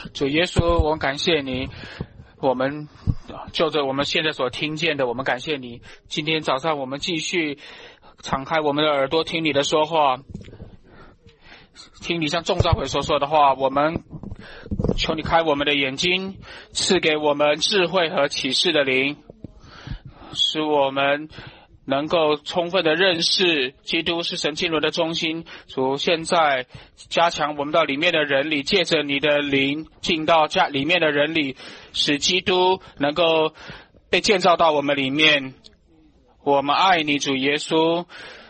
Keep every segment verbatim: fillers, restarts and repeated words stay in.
主耶稣，我们感谢你，我们就着我们现在所听见的，我们感谢你。今天早上我们继续敞开我们的耳朵，听你的说话，听你像众召会所说的话。我们求你开我们的眼睛，赐给我们智慧和启示的灵，使我们能够充分的认识基督是神经纶的中心。主，现在加强我们到里面的人里，借着你的灵进到家里面的人里，使基督能够被建造到我们里面。我们爱你，主耶稣，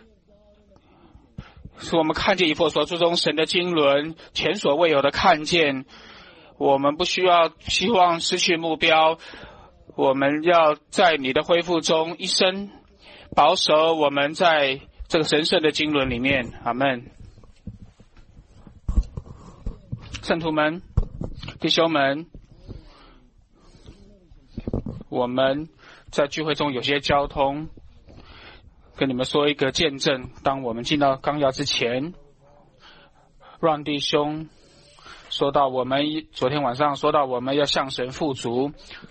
使我们看见以弗所书中神的经纶前所未有的看见。我们不需要希望失去目标，我们要在你的恢复中一生保守我们在这个神圣的经纶里面。阿们。圣徒们，弟兄们，我们在聚会中有些交通，跟你们说一个见证。当我们进到纲要之前，让弟兄说到我们昨天晚上说到我们要向神富足，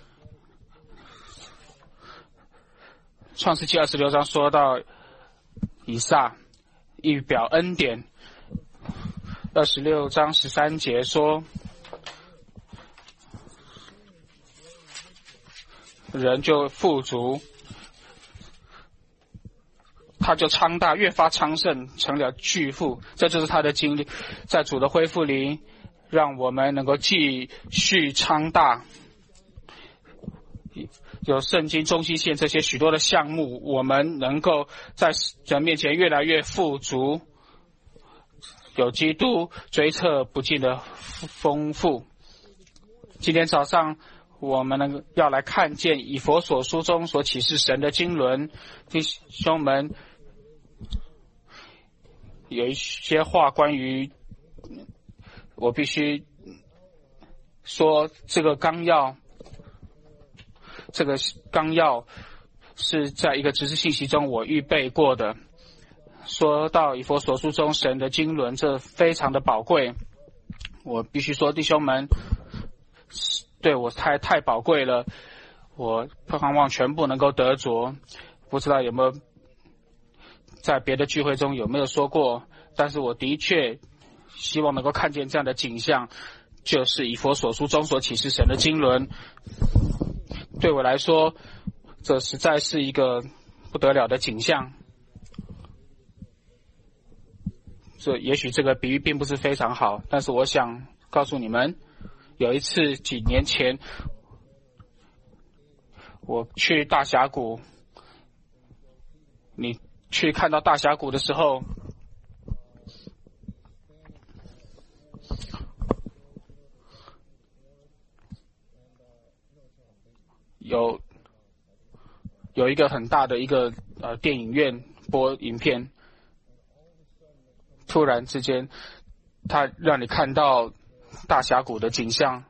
创世纪二十六章说到以撒预表恩典，二十六章十三节说人就富足，他就昌大，越发昌盛，成了巨富。这就是他的经历。在主的恢复里，让我们能够继续昌大。有圣经中西线这些许多的项目，我们能够在人面前越来越富足，有基督追测不尽的丰富。今天早上我们能要来看见以弗所书中所启示神的经纶。弟兄们，有一些话关于我必须说，这个纲要这个纲要是在一个知识信息中我预备过的。说到以弗所书中神的经纶，这非常的宝贵。我必须说，弟兄们，对我太太宝贵了，我盼望全部能够得着。不知道有没有在别的聚会中有没有说过，但是我的确希望能够看见这样的景象，就是以弗所书中所启示神的经纶。对我来说，这实在是一个不得了的景象。这也许这个比喻并不是非常好，但是我想告诉你们，有一次几年前我去大峡谷，你去看到大峡谷的时候，有有一个很大的一个呃电影院播影片，突然之间它让你看到大峡谷的景象，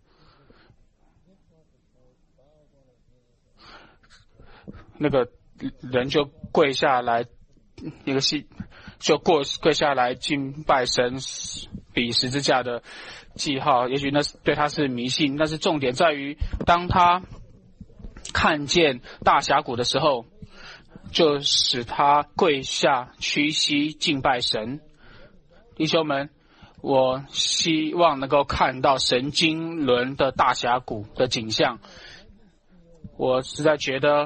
那个人就跪下来，那个戏就过跪下来敬拜神，比十字架的记号。也许那是对他是迷信，但是重点在于当他看见大峡谷的时候，就使他跪下屈膝敬拜神。弟兄们，我希望能够看到神经纶的大峡谷的景象。我实在觉得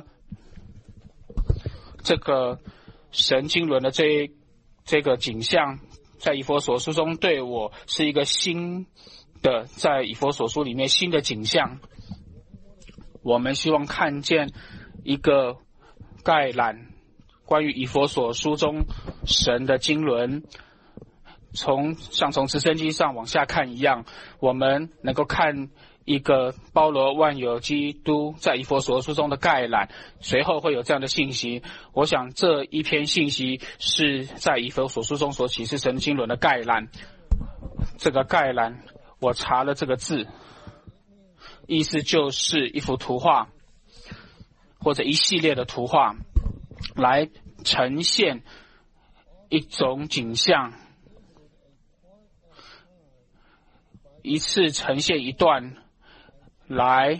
这个神经纶的这这个景象，在以弗所书中对我是一个新的，在以弗所书里面新的景象。我们希望看见一个概览，关于以弗所书中神的经纶，从像从直升机上往下看一样，我们能够看一个包罗万有基督在以弗所书中的概览，随后会有这样的信息。我想这一篇信息是在以弗所书中所启示神经纶的概览。这个概览我查了这个字，意思就是一幅图画或者一系列的图画，来呈现一种景象。 一次呈现一段来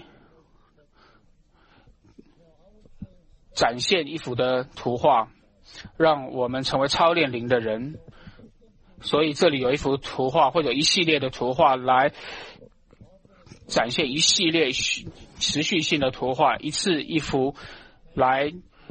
展现一幅的图画，让我们成为操练灵的人。所以这里有一幅图画或者一系列的图画来展现一系列持续性的图画，一次一幅来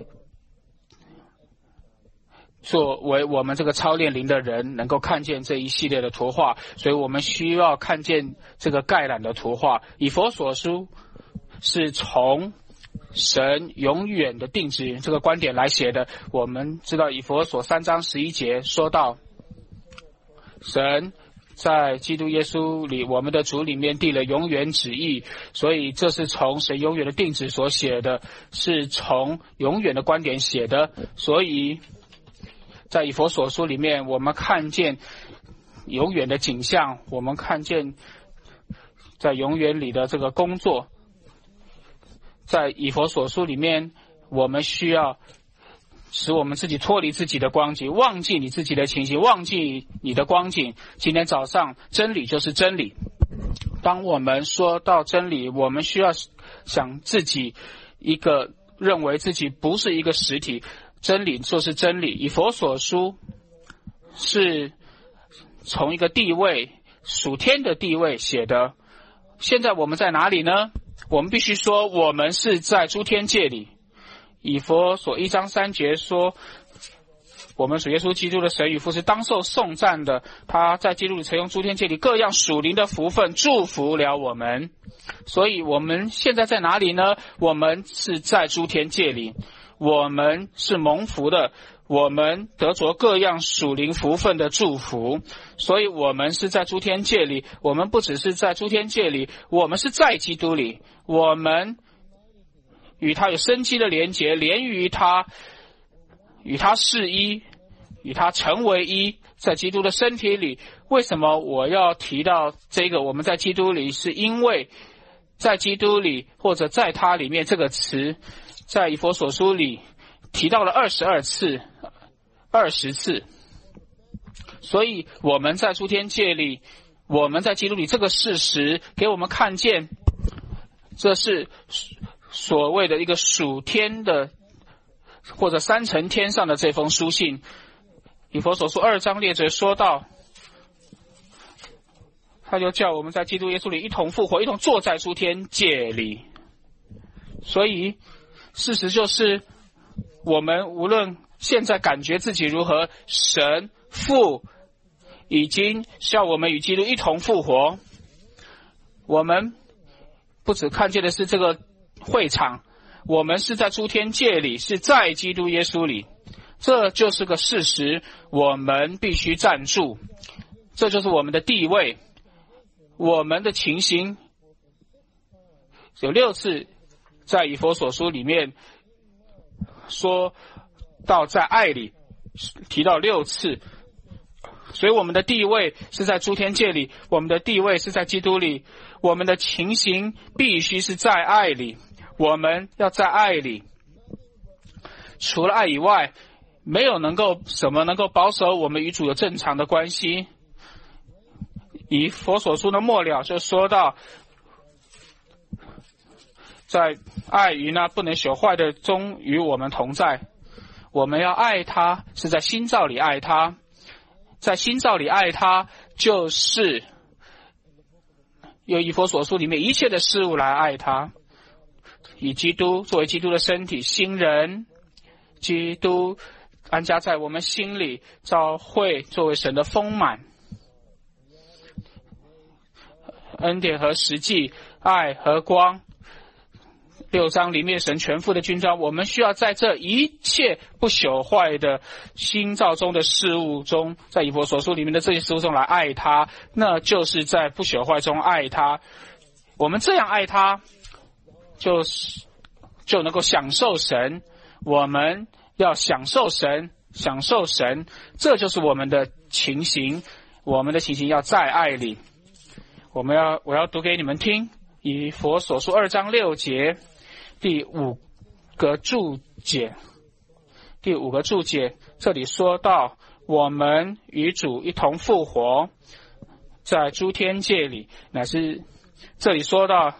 作为我们这个操练灵的人能够看见这一系列的图画。所以我们需要看见这个概览的图画。以弗所书是从神永远的定旨这个观点来写的。我们知道以弗所三章十一节说到，神在基督耶稣里，我们的主里面定了永远旨意，所以这是从神永远的定旨所写的，是从永远的观点写的。所以在以弗所书里面，我们看见永远的景象，我们看见在永远里的这个工作。在以弗所书里面，我们需要使我们自己脱离自己的光景，忘记你自己的情形，忘记你的光景。今天早上真理就是真理。当我们说到真理，我们需要想自己一个认为自己不是一个实体，真理就是真理。以弗所书是从一个地位属天的地位写的。现在我们在哪里呢？我们必须说我们是在诸天界里。以弗所一章三节说，我们主耶稣基督的神与父是当受颂赞的，他在基督里曾用诸天界里各样属灵的福分祝福了我们。所以我们现在在哪里呢？我们是在诸天界里，我们是蒙福的，我们得着各样属灵福分的祝福。所以我们是在诸天界里，我们不只是在诸天界里，我们是在基督里，我们与他有生机的连结，连于他，与他是一，与他成为一，在基督的身体里。为什么我要提到这个我们在基督里？是因为在基督里或者在他里面这个词在以弗所书里提到了二十二次二十次。所以我们在诸天界里，我们在基督里，这个事实给我们看见，这是所谓的一个属天的或者三层天上的这封书信。以弗所书二章列着说到，他就叫我们在基督耶稣里一同复活，一同坐在诸天界里。所以事实就是，我们无论现在感觉自己如何，神父已经叫我们与基督一同复活。我们不只看见的是这个会场，我们是在诸天界里，是在基督耶稣里。这就是个事实，我们必须站住，这就是我们的地位。我们的情形有六次在以弗所书里面说到在爱里，提到六次。所以我们的地位是在诸天界里，我们的地位是在基督里，我们的情形必须是在爱里，我们要在爱里。除了爱以外，没有能够什么能够保守我们与主有正常的关系。以弗所书的末了就说到，在爱与那不能朽坏的中与我们同在。我们要爱他，是在新造里爱他，在新造里爱他，就是用以弗所书里面一切的事物来爱他。以基督作为基督的身体，新人基督安家在我们心里，教会作为神的丰满，恩典和实际，爱和光，六章里面神全副的军装。我们需要在这一切不朽坏的新造中的事物中，在以弗所书里面的这些事物中来爱他，那就是在不朽坏中爱他。我们这样爱他，就是就能够享受神。我们要享受神，享受神，这就是我们的情形。我们的情形要在爱里。我们要我要读给你们听，以弗所书二章六节第五个注解，第五个注解这里说到，我们与主一同复活， 在诸天界里，乃是这里说到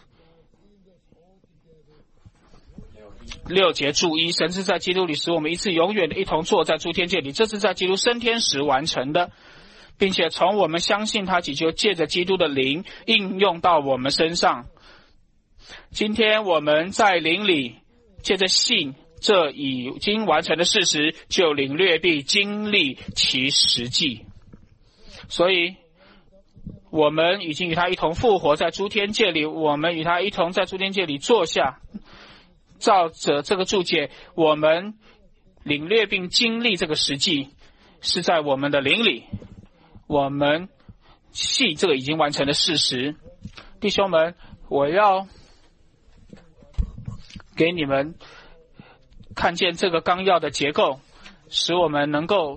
六节注一，神是在基督里使我们一次永远的一同坐在诸天界里，这是在基督升天时完成的，并且从我们相信他起就借着基督的灵应用到我们身上。今天我们在灵里借着信这已经完成的事实，就领略并经历其实际。所以我们已经与他一同复活在诸天界里，我们与他一同在诸天界里坐下。照着这个注解，我们领略并经历这个实际是在我们的灵里，我们信这个已经完成的事实。弟兄们，我要给你们看见这个纲要的结构，使我们能够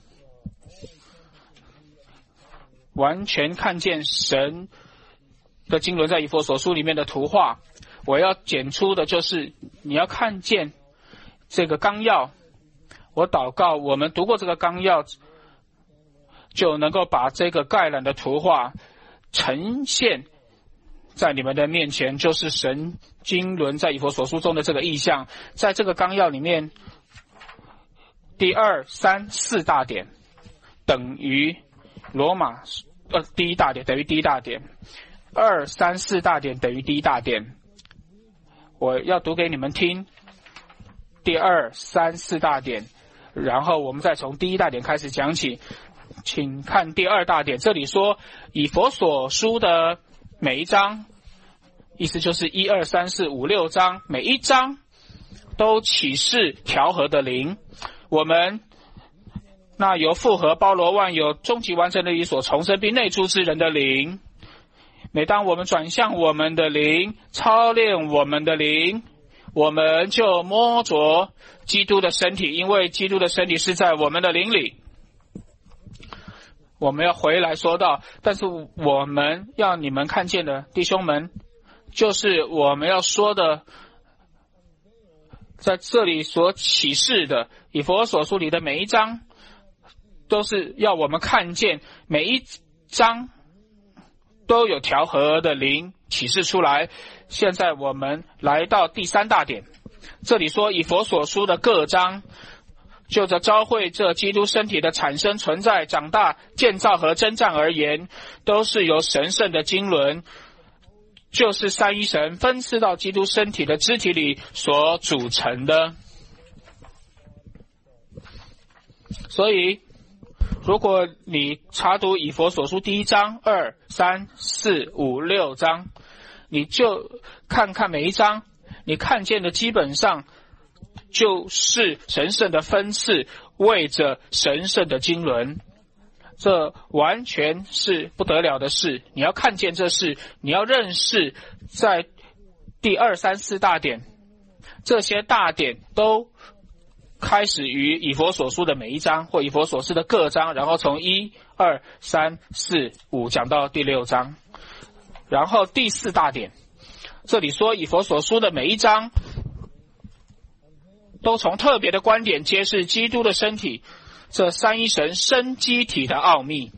完全看见神的经纶在以弗所书里面的图画。我要点出的就是你要看见这个纲要，我祷告我们读过这个纲要就能够把这个概览的图画呈现在你们的面前，就是神经纶在以弗所书中的这个意象。在这个纲要里面，第二三四大点等于罗马呃第一大点等于第一大点，二三四大点等于第一大点。我要读给你们听第二三四大点，然后我们再从第一大点开始讲起。请看第二大点，这里说以弗所书的每一章，意思就是一二三四五六章，每一章都启示调和的灵，我们那由复合包罗万有终极完成的理所重生并内住之人的灵。每当我们转向我们的灵，操练我们的灵，我们就摸着基督的身体，因为基督的身体是在我们的灵里。我们要回来说到，但是我们要你们看见的弟兄们，就是我们要说的在这里所启示的以弗所书里的每一章，都是要我们看见每一章都有调和的灵启示出来。现在我们来到第三大点，这里说以弗所书的各章就着召会这基督身体的产生、存在、长大、建造和征战而言，都是由神圣的经纶，就是三一神分赐到基督身体的肢体里所组成的。所以如果你查读以弗所书第一章、二、三、四、五、六章，你就看看每一章，你看见的基本上就是神圣的分赐，为着神圣的经纶，这完全是不得了的事。你要看见这事，你要认识在第二、三、四大点，这些大点都开始于以弗所书的每一章或以弗所书的各章，然后从一、二、三、四、五讲到第六章。然后第四大点，这里说以弗所书的每一章都从特别的观点揭示基督的身体，这三一神生机体的奥秘。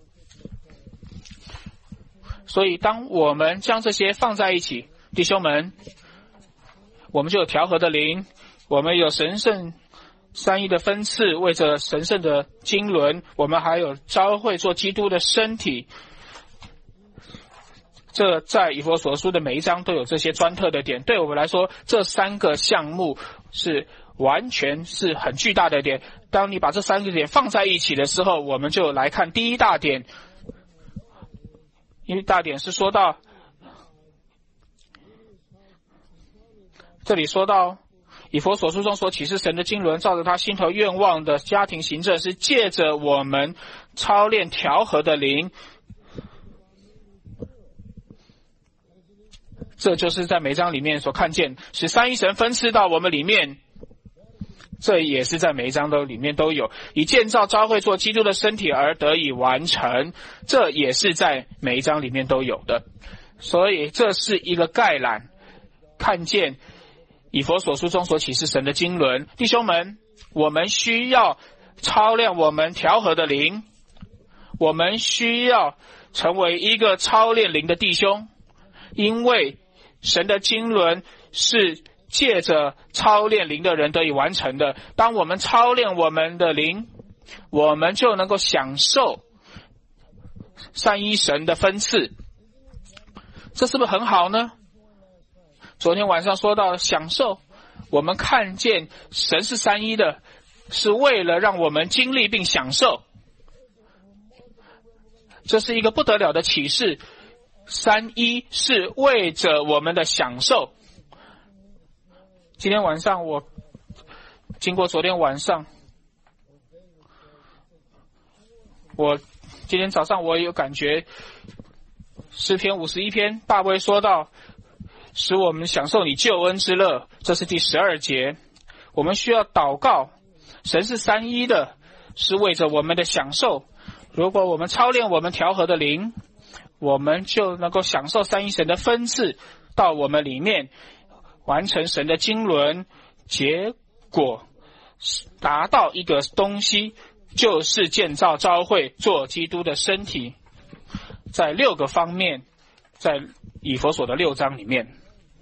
所以当我们将这些放在一起，弟兄们，我们就有调和的灵，我们有神圣三一的分赐，为着神圣的经纶，我们还有召会做基督的身体。这在以弗所书的每一章都有这些专特的点，对我们来说这三个项目是完全是很巨大的点。当你把这三个点放在一起的时候，我们就来看第一大点。因为大点是说到，这里说到以弗所书中所启示神的经纶，照着他心头愿望的家庭行政，是借着我们操练调和的灵。这就是在每章里面所看见，使三一神分赐到我们里面，这也是在每一章都里面都有，以建造召会做基督的身体而得以完成，这也是在每一章里面都有的。所以这是一个概览，看见以弗所书中所启示神的经纶。弟兄们，我们需要操练我们调和的灵，我们需要成为一个操练灵的弟兄，因为神的经纶是借着操练灵的人得以完成的。当我们操练我们的灵，我们就能够享受三一神的分赐，这是不是很好呢？昨天晚上说到享受，我们看见神是三一的，是为了让我们经历并享受，这是一个不得了的启示。三一是为着我们的享受。今天晚上我经过昨天晚上，我今天早上我有感觉，诗篇五十一篇大卫说到使我们享受你救恩之乐，这是第十二节。我们需要祷告，神是三一的，是为着我们的享受。如果我们操练我们调和的灵，我们就能够享受三一神的分赐到我们里面，完成神的经纶，结果达到一个东西，就是建造教会做基督的身体。在六个方面，在以弗所的六章里面，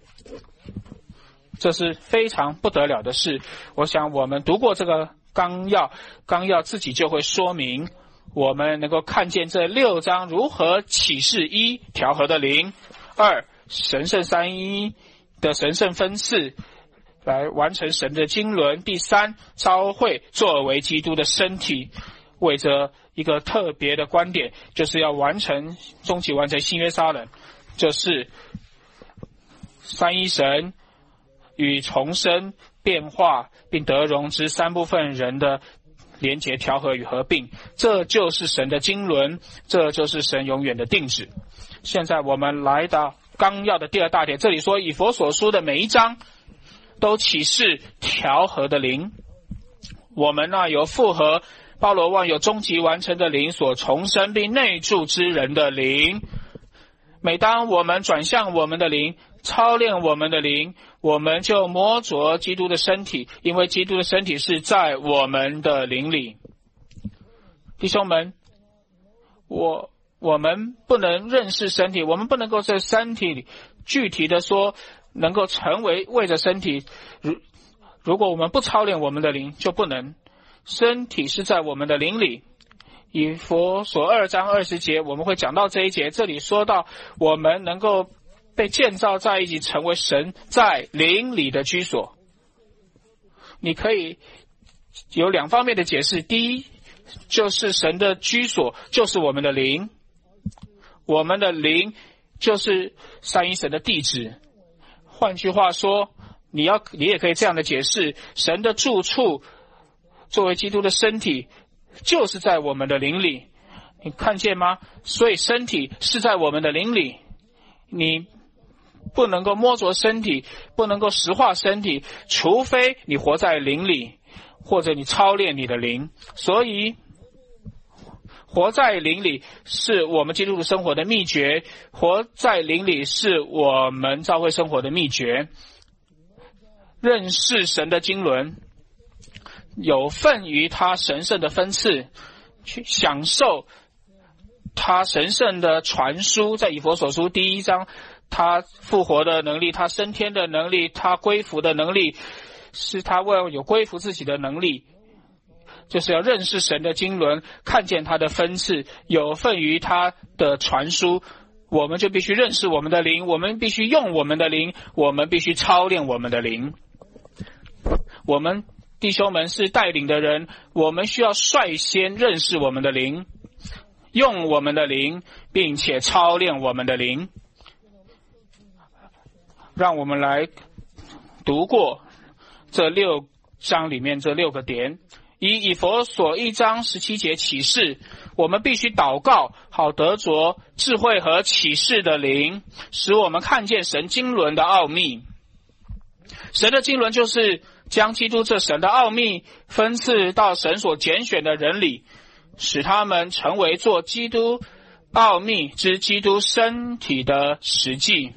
这是非常不得了的事。我想我们读过这个纲要，纲要自己就会说明，我们能够看见这六章如何启示：一、调和的灵；二、神圣三一的神圣分赐，来完成神的经纶；第三，召会作为基督的身体，为着一个特别的观点，就是要完成终极完成新约撒冷，就是三一神与重生、变化并得荣之三部分人的连结、调和与合并，这就是神的经纶，这就是神永远的定旨。现在我们来到纲要的第二大点，这里说以弗所书的每一章都启示调和的灵。我们呢、啊、有复合包罗万有终极完成的灵所重生并内住之人的灵。每当我们转向我们的灵，操练我们的灵，我们就摸着基督的身体，因为基督的身体是在我们的灵里。弟兄们，我我们不能认识身体，我们不能够在身体里具体的说能够成为为着身体，如如果我们不操练我们的灵，就不能。身体是在我们的灵里。以弗所二章二十节我们会讲到这一节，这里说到我们能够被建造在一起，成为神在灵里的居所。你可以有两方面的解释，第一就是神的居所就是我们的灵，我们的灵就是三一神的地址。换句话说，你要你也可以这样的解释，神的住处作为基督的身体就是在我们的灵里。你看见吗？所以身体是在我们的灵里，你不能够摸着身体，不能够实化身体，除非你活在灵里，或者你操练你的灵。所以活在灵里是我们基督徒生活的秘诀，活在灵里是我们教会生活的秘诀。认识神的经纶，有份于他神圣的分赐，去享受他神圣的传输。在以弗所书第一章，他复活的能力，他升天的能力，他归服的能力，是他为了有归服自己的能力，就是要认识神的经纶，看见他的分赐，有份于他的传输。我们就必须认识我们的灵，我们必须用我们的灵，我们必须操练我们的灵。我们弟兄们是带领的人，我们需要率先认识我们的灵，用我们的灵，并且操练我们的灵。让我们来读过这六章里面这六个点。以以弗所一章十七节启示，我们必须祷告，好得着智慧和启示的灵，使我们看见神经纶的奥秘。神的经纶就是将基督这神的奥秘分赐到神所拣选的人里，使他们成为做基督奥秘之基督身体的实际。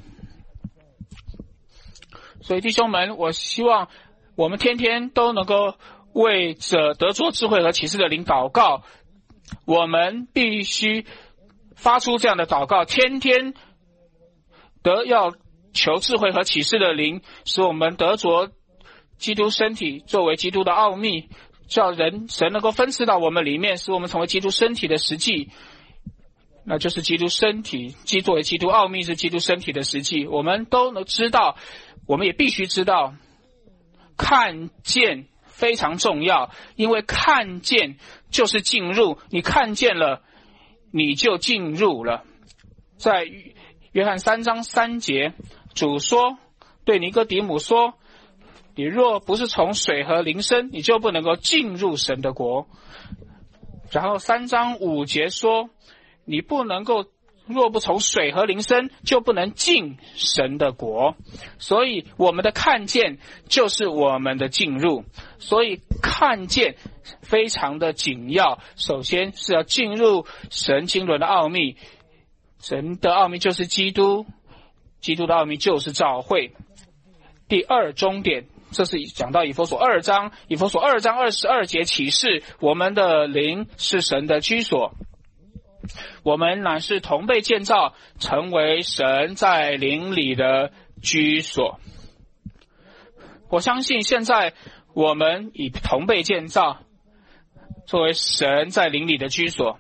所以弟兄们，我希望我们天天都能够为着得着智慧和启示的灵祷告。我们必须发出这样的祷告，天天得要求智慧和启示的灵，使我们得着基督身体作为基督的奥秘，叫人神能够分赐到我们里面，使我们成为基督身体的实际，那就是基督身体，基作为基督奥秘是基督身体的实际。我们都能知道，我们也必须知道，看见非常重要，因为看见就是进入，你看见了你就进入了。在约翰三章三节，主说，对尼哥底母说，你若不是从水和灵生，你就不能够进入神的国。然后三章五节说，你不能够，若不从水和灵生，就不能进神的国。所以我们的看见就是我们的进入，所以看见非常的紧要。首先是要进入神经纶的奥秘，神的奥秘就是基督，基督的奥秘就是教会。第二终点，这是讲到以弗所二章，以弗所二章二十二节启示，我们的灵是神的居所，我们乃是同被建造，成为神在灵里的居所。我相信现在我们以同被建造，作为神在灵里的居所。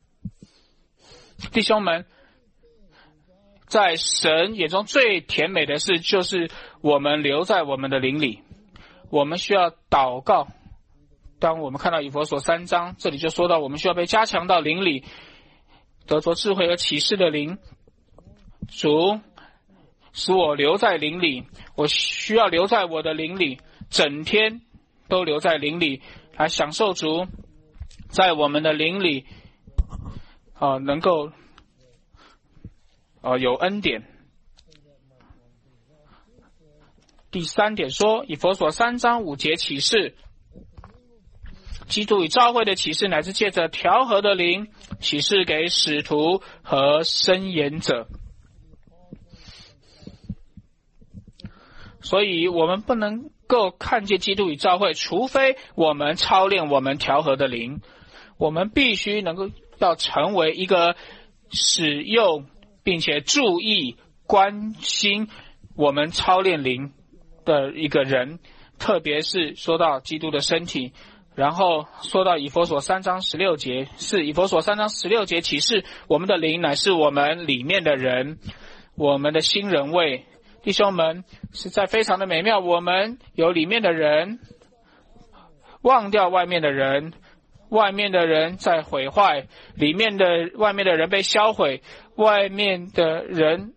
弟兄们，在神眼中最甜美的事，就是我们留在我们的灵里。我们需要祷告，当我们看到以弗所三章，这里就说到我们需要被加强到灵里，得着智慧和启示的灵。主使我留在灵里，我需要留在我的灵里，整天都留在灵里，来享受主在我们的灵里啊，能够啊有恩典。第三点说，以弗所三章五节启示，基督与教会的启示乃是借着调和的灵启示给使徒和申言者。所以我们不能够看见基督与教会，除非我们操练我们调和的灵。我们必须能够要成为一个使用并且注意关心我们操练灵的一个人，特别是说到基督的身体。然后说到以弗所三章十六节，是以弗所三章十六节启示我们的灵乃是我们里面的人，我们的新人位。弟兄们，实在非常的美妙，我们有里面的人，忘掉外面的人，外面的人在毁坏，里面的外面的人被销毁，外面的人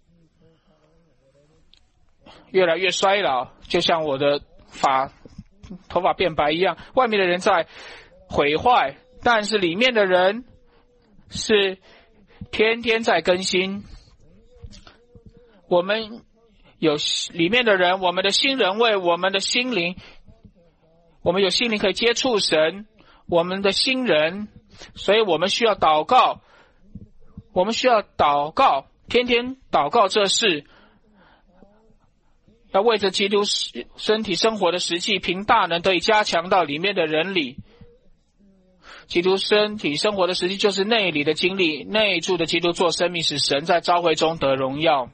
越来越衰老，就像我的发头发变白一样，外面的人在毁坏，但是里面的人是天天在更新。我们有里面的人，我们的新人位，我们的心灵，我们有心灵可以接触神，我们的新人，所以我们需要祷告，我们需要祷告，天天祷告这事，要为着基督身体生活的实际，凭大能得以加强到里面的人里。基督身体生活的实际就是内里的经历，内住的基督做生命，使神在召会中得荣耀。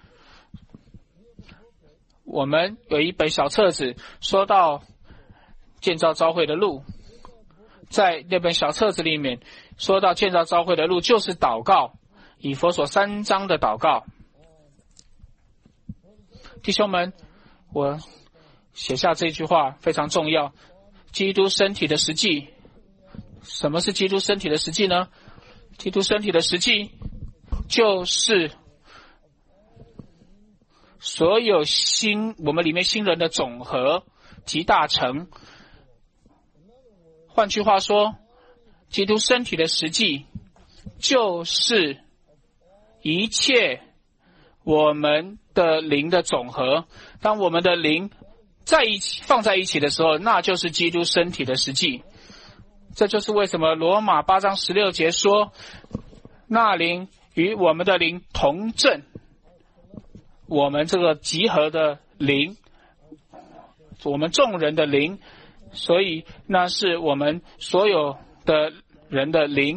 我们有一本小册子说到建造召会的路，在那本小册子里面说到建造召会的路就是祷告，以弗所三章的祷告。弟兄们，我写下这句话非常重要，基督身体的实际。什么是基督身体的实际呢？基督身体的实际就是所有新我们里面新人的总和集大成。换句话说，基督身体的实际就是一切我们的灵的总和。当我们的灵在一起放在一起的时候，那就是基督身体的实际。这就是为什么罗马八章十六节说，那灵与我们的灵同正。我们这个集合的灵，我们众人的灵，所以那是我们所有的人的灵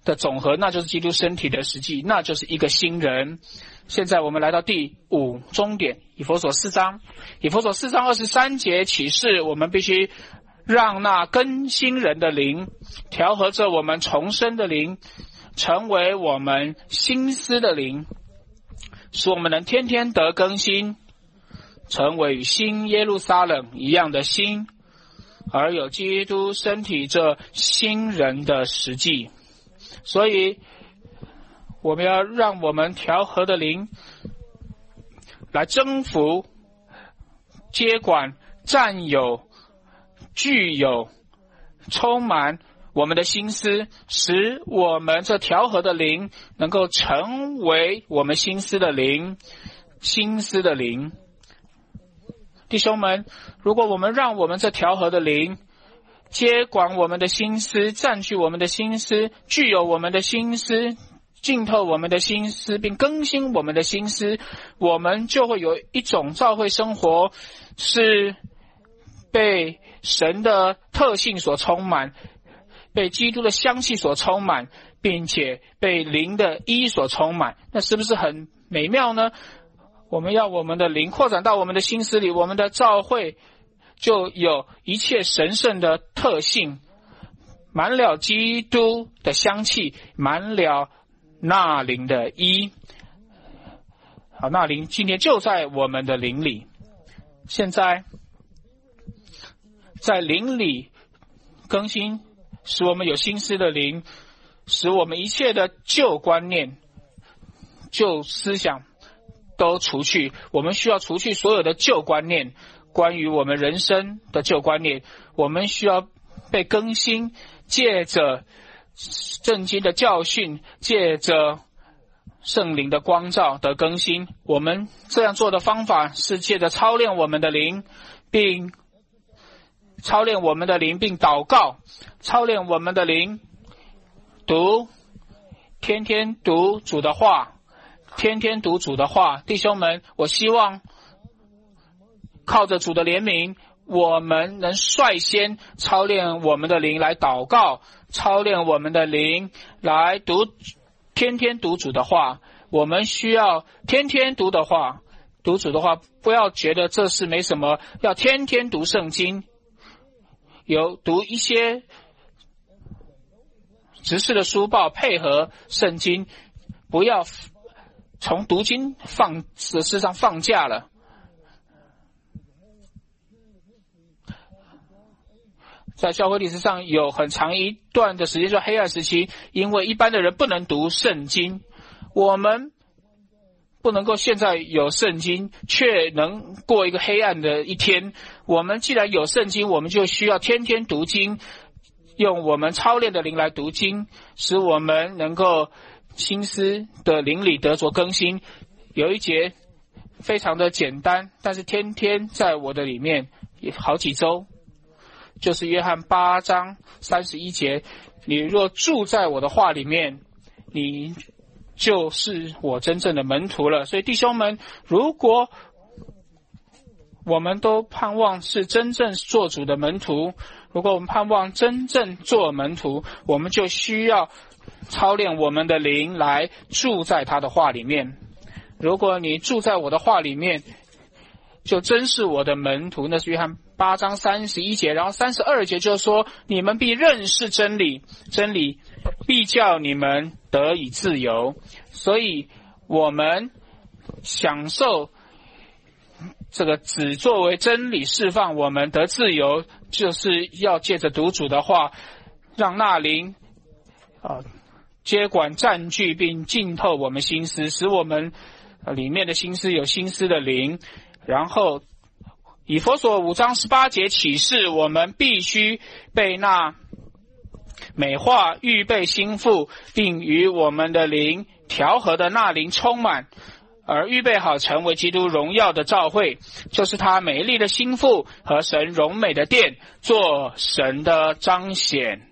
的总和，那就是基督身体的实际，那就是一个新人。现在我们来到第五终点，以弗所四章，以弗所四章二十三节启示，我们必须让那更新人的灵调和着我们重生的灵，成为我们心思的灵，使我们能天天得更新，成为与新耶路撒冷一样的新，而有基督身体这新人的实际。所以我们要让我们调和的灵来征服、接管、占有、具有、充满我们的心思，使我们这调和的灵能够成为我们心思的灵，心思的灵。弟兄们，如果我们让我们这调和的灵接管我们的心思，占据我们的心思，具有我们的心思，浸透我们的心思，并更新我们的心思，我们就会有一种教会生活是被神的特性所充满，被基督的香气所充满，并且被灵的衣所充满。那是不是很美妙呢？我们要我们的灵扩展到我们的心思里，我们的教会就有一切神圣的特性，满了基督的香气，满了那灵的衣。好，那灵今天就在我们的灵里。现在在灵里更新，使我们有心思的灵，使我们一切的旧观念、旧思想都除去。我们需要除去所有的旧观念，关于我们人生的旧观念，我们需要被更新，借着圣经的教训，借着圣灵的光照的更新。我们这样做的方法是借着操练我们的灵，并操练我们的灵，并祷告，操练我们的灵，读，天天读主的话，天天读主的话。弟兄们，我希望靠着主的怜悯，我们能率先操练我们的灵来祷告，操练我们的灵来读，天天读主的话。我们需要天天读的话，读主的话，不要觉得这是没什么，要天天读圣经，有读一些执事的书报配合圣经，不要从读经放的事上放假了。在教会历史上有很长一段的时间叫黑暗时期，因为一般的人不能读圣经。我们不能够现在有圣经却能过一个黑暗的一天。我们既然有圣经，我们就需要天天读经，用我们操练的灵来读经，使我们能够心思的灵里得着更新。有一节非常的简单，但是天天在我的里面也好几周，就是约翰八章三十一节，你若住在我的话里面，你就是我真正的门徒了。所以弟兄们，如果我们都盼望是真正做主的门徒，如果我们盼望真正做门徒，我们就需要操练我们的灵来住在他的话里面。如果你住在我的话里面，就真是我的门徒。那是约翰八章三十一节，然后三十二节就说，你们必认识真理，真理必叫你们得以自由。所以我们享受这个只作为真理释放我们得自由，就是要借着读主的话，让那灵啊接管占据并浸透我们心思，使我们里面的心思有心思的灵。然后以弗所五章十八节启示，我们必须被那美化预备心腹，并与我们的灵调和的那灵充满，而预备好成为基督荣耀的教会，就是他美丽的心腹和神荣美的殿，做神的彰显。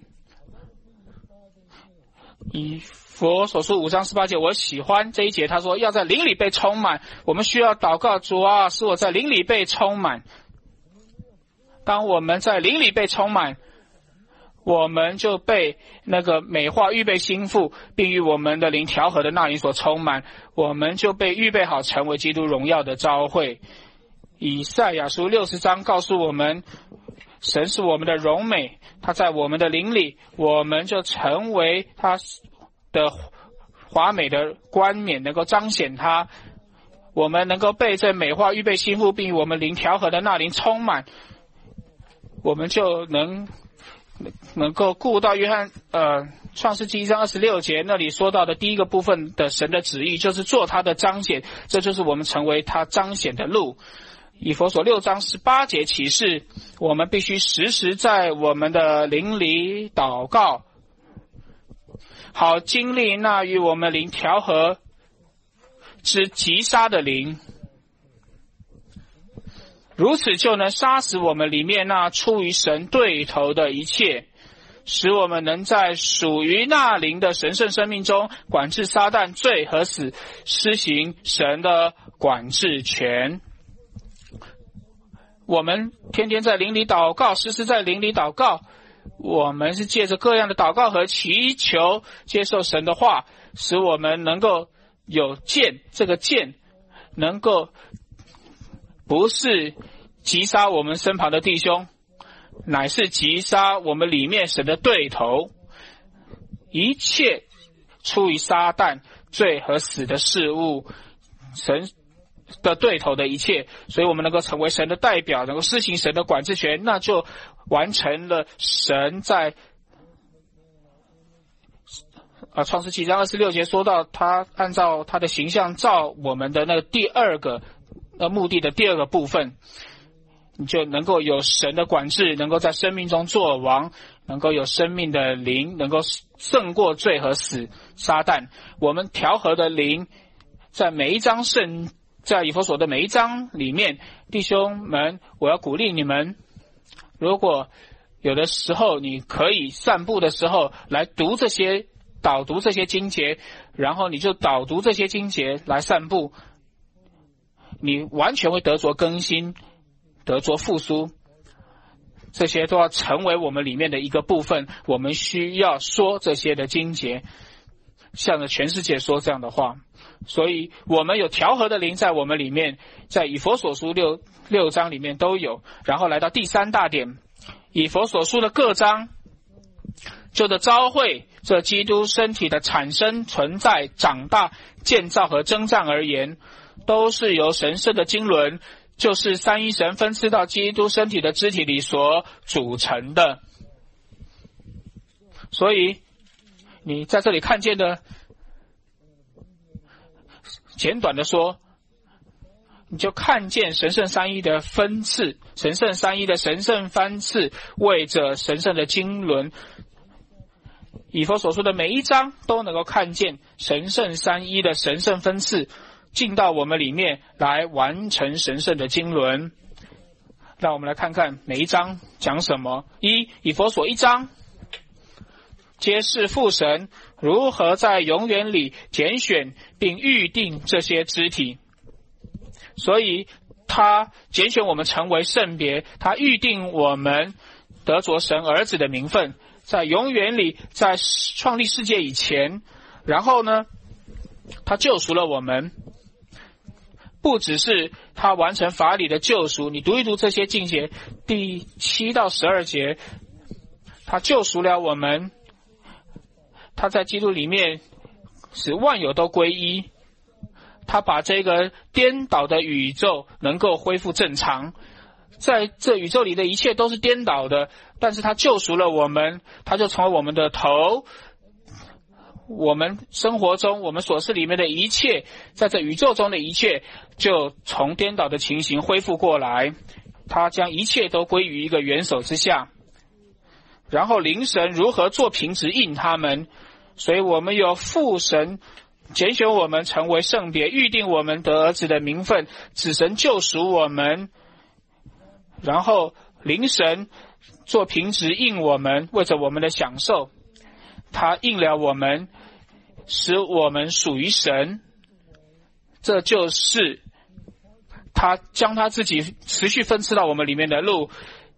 以佛所述五章十八节，我喜欢这一节，他说要在灵里被充满。我们需要祷告，主啊，使我在灵里被充满。当我们在灵里被充满， 我们就被那个美化预备心腹，并与我们的灵调和的那灵所充满，我们就被预备好成为基督荣耀的召会。以赛亚书六十章告诉我们，神是我们的荣美，他在我们的灵里，我们就成为他的华美的冠冕，能够彰显他。我们能够被这美化预备心腹，并与我们灵调和的那灵充满，我们就能能够顾到约翰呃创世纪一章二十六节那里说到的第一个部分的神的旨意，就是做他的彰显，这就是我们成为他彰显的路。以弗所六章十八节启示，我们必须时时在我们的灵里祷告，好经历那与我们灵调和之击杀的灵，如此就能杀死我们里面那出于神对头的一切，使我们能在属于那灵的神圣生命中管制撒旦罪和死，施行神的管制权。我们天天在灵里祷告，时时在灵里祷告，我们是借着各样的祷告和祈求接受神的话，使我们能够有剑，这个剑能够不是击杀我们身旁的弟兄，乃是击杀我们里面神的对头，一切出于撒旦罪和死的事物，神的对头的一切，所以我们能够成为神的代表，能够施行神的管制权，那就完成了神在啊，创世纪章二十六节说到他按照他的形象造我们的那个第二个呃目的的第二个部分，你就能够有神的管制，能够在生命中作王，能够有生命的灵，能够胜过罪和死撒旦。我们调和的灵在每一章圣在以弗所的每一章里面，弟兄们，我要鼓励你们，如果有的时候你可以散步的时候来读这些导读这些经节，然后你就导读这些经节来散步，你完全会得着更新，得着复苏，这些都要成为我们里面的一个部分。我们需要说这些的经节，向着全世界说这样的话。所以我们有调和的灵在我们里面，在以弗所书六六章里面都有。然后来到第三大点，以弗所书的各章就的召会，这基督身体的产生、存在、长大、建造和征战而言，都是由神圣的经纶，就是三一神分赐到基督身体的肢体里所组成的。所以你在这里看见的，简短的说，你就看见神圣三一的分赐，神圣三一的神圣分赐为着神圣的经纶，以弗所说的每一章都能够看见神圣三一的神圣分赐进到我们里面来完成神圣的经纶。让我们来看看每一章讲什么。一，以弗所一章揭示父神如何在永远里拣选并预定这些肢体，所以他拣选我们成为圣别，他预定我们得着神儿子的名分，在永远里，在创立世界以前，然后呢他救赎了我们，不只是他完成法理的救赎，你读一读这些经节第七到十二节，他救赎了我们，他在基督里面使万有都归一，他把这个颠倒的宇宙能够恢复正常，在这宇宙里的一切都是颠倒的，但是他救赎了我们，他就成为我们的头，我们生活中我们所事里面的一切，在这宇宙中的一切就从颠倒的情形恢复过来，他将一切都归于一个元首之下，然后灵神如何做凭指印他们，所以我们有父神拣选我们成为圣别，预定我们得儿子的名分，子神救赎我们，然后灵神做凭指印我们，为着我们的享受，他印了我们，使我们属于神，这就是他将他自己持续分赐到我们里面的路，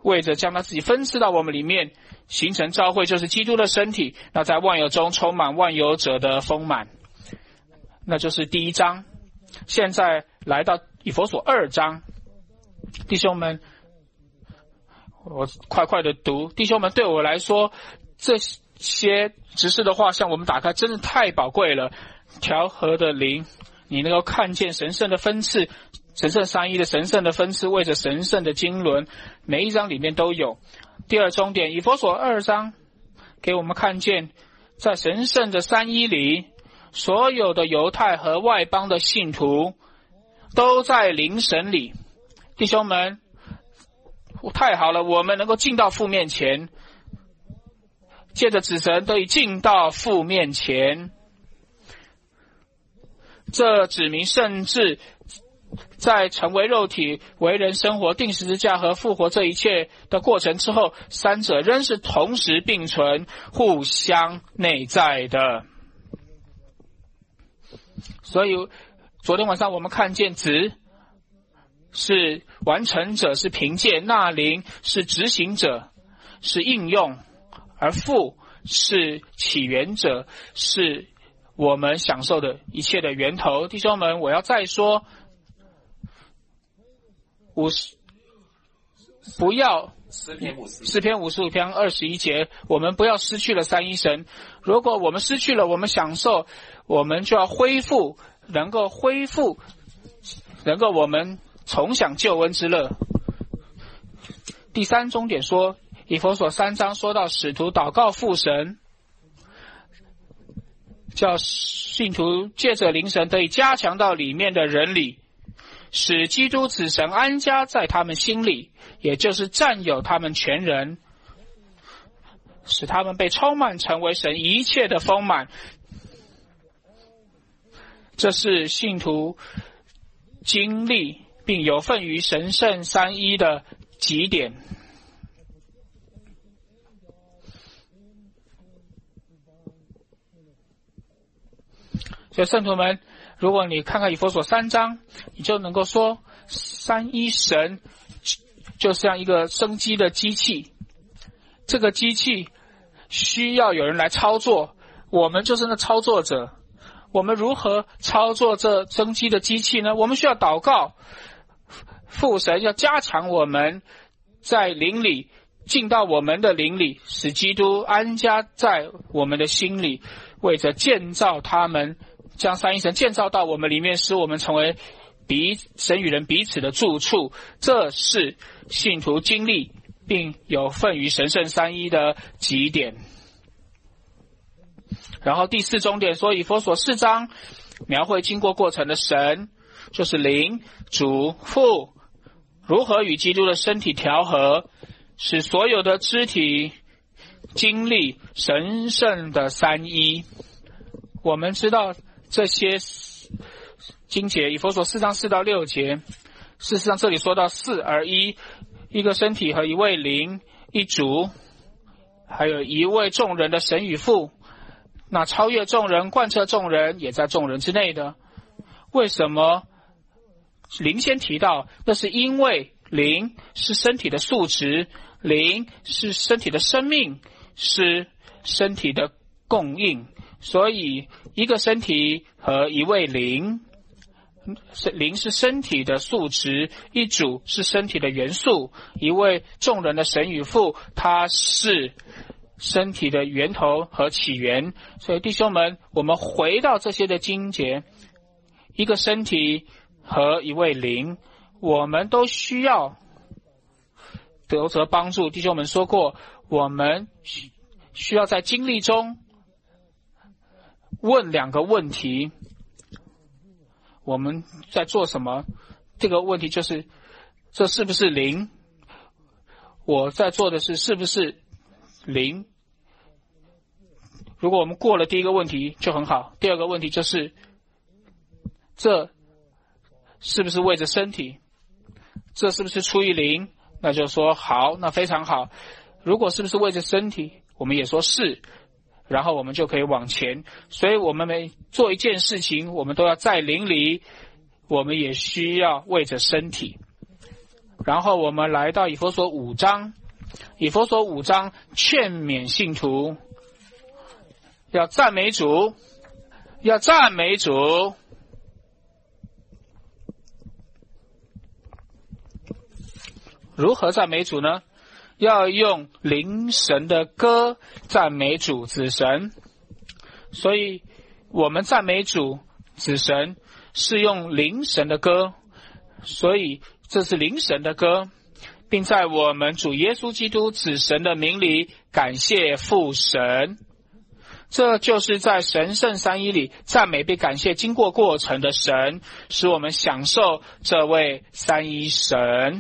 为着将他自己分赐到我们里面，形成召会，就是基督的身体，那在万有中充满万有者的丰满。那就是第一章。现在来到以弗所二章，弟兄们，我快快的读。弟兄们，对我来说，这些执事的画像我们打开真是太宝贵了。调和的灵，你能够看见神圣的分赐，神圣三一的神圣的分赐，为着神圣的经纶，每一章里面都有。第二重点，以弗所二章给我们看见，在神圣的三一里，所有的犹太和外邦的信徒都在灵神里。弟兄们，太好了，我们能够进到父面前，借着子神得以进到父面前。这指明甚至在成为肉体、为人生活、定十字架和复活这一切的过程之后，三者仍是同时并存、互相内在的。所以昨天晚上我们看见子是完成者，是凭借；那灵是执行者，是应用；而父是起源者，是我们享受的一切的源头。弟兄们，我要再说，五十不要诗篇五十诗篇五十五篇二十一节，我们不要失去了三一神。如果我们失去了我们享受，我们就要恢复，能够恢复，能够我们重享救恩之乐。第三重点说，以弗所三章说到使徒祷告父神，叫信徒借着灵神得以加强到里面的人里，使基督子神安家在他们心里，也就是占有他们全人，使他们被充满，成为神一切的丰满。这是信徒经历并有份于神圣三一的极点。所以圣徒们，如果你看看以弗所三章，你就能够说，三一神就像一个生机的机器，这个机器需要有人来操作，我们就是那操作者。我们如何操作这生机的机器呢？我们需要祷告，父神要加强我们，在灵里进到我们的灵里，使基督安家在我们的心里，为着建造他们，将三一神建造到我们里面，使我们成为彼神与人彼此的住处。这是信徒经历并有份于神圣三一的极点。然后第四重点说，以弗所四章描绘经过过程的神，就是灵、主、父如何与基督的身体调和，使所有的肢体经历神圣的三一。我们知道这些经节，以弗所四章四到六节，事实上这里说到四而一，一个身体和一位灵，一主，还有一位众人的神与父，那超越众人、贯彻众人，也在众人之内的。为什么灵先提到？那是因为灵是身体的素质，灵是身体的生命，是身体的供应。所以一个身体和一位灵，灵是身体的素质，一主是身体的元素，一位众人的神与父，他是身体的源头和起源。所以弟兄们，我们回到这些的经节，一个身体和一位灵，我们都需要得着帮助。弟兄们说过，我们需要在经历中问两个问题，我们在做什么？这个问题就是，这是不是灵？我在做的是是不是灵？如果我们过了第一个问题就很好。第二个问题就是，这是不是为着身体？这是不是出于灵？那就说好，那非常好。如果是不是为着身体，我们也说是，然后我们就可以往前。所以我们每做一件事情，我们都要在灵里，我们也需要为着身体。 然后我们来到以弗所五章，以弗所五章劝勉信徒要赞美主，要赞美主。如何赞美主呢？要用灵神的歌赞美主子神。所以我们赞美主子神是用灵神的歌，所以这是灵神的歌，并在我们主耶稣基督子神的名里感谢父神。这就是在神圣三一里赞美并感谢经过过程的神，使我们享受这位三一神。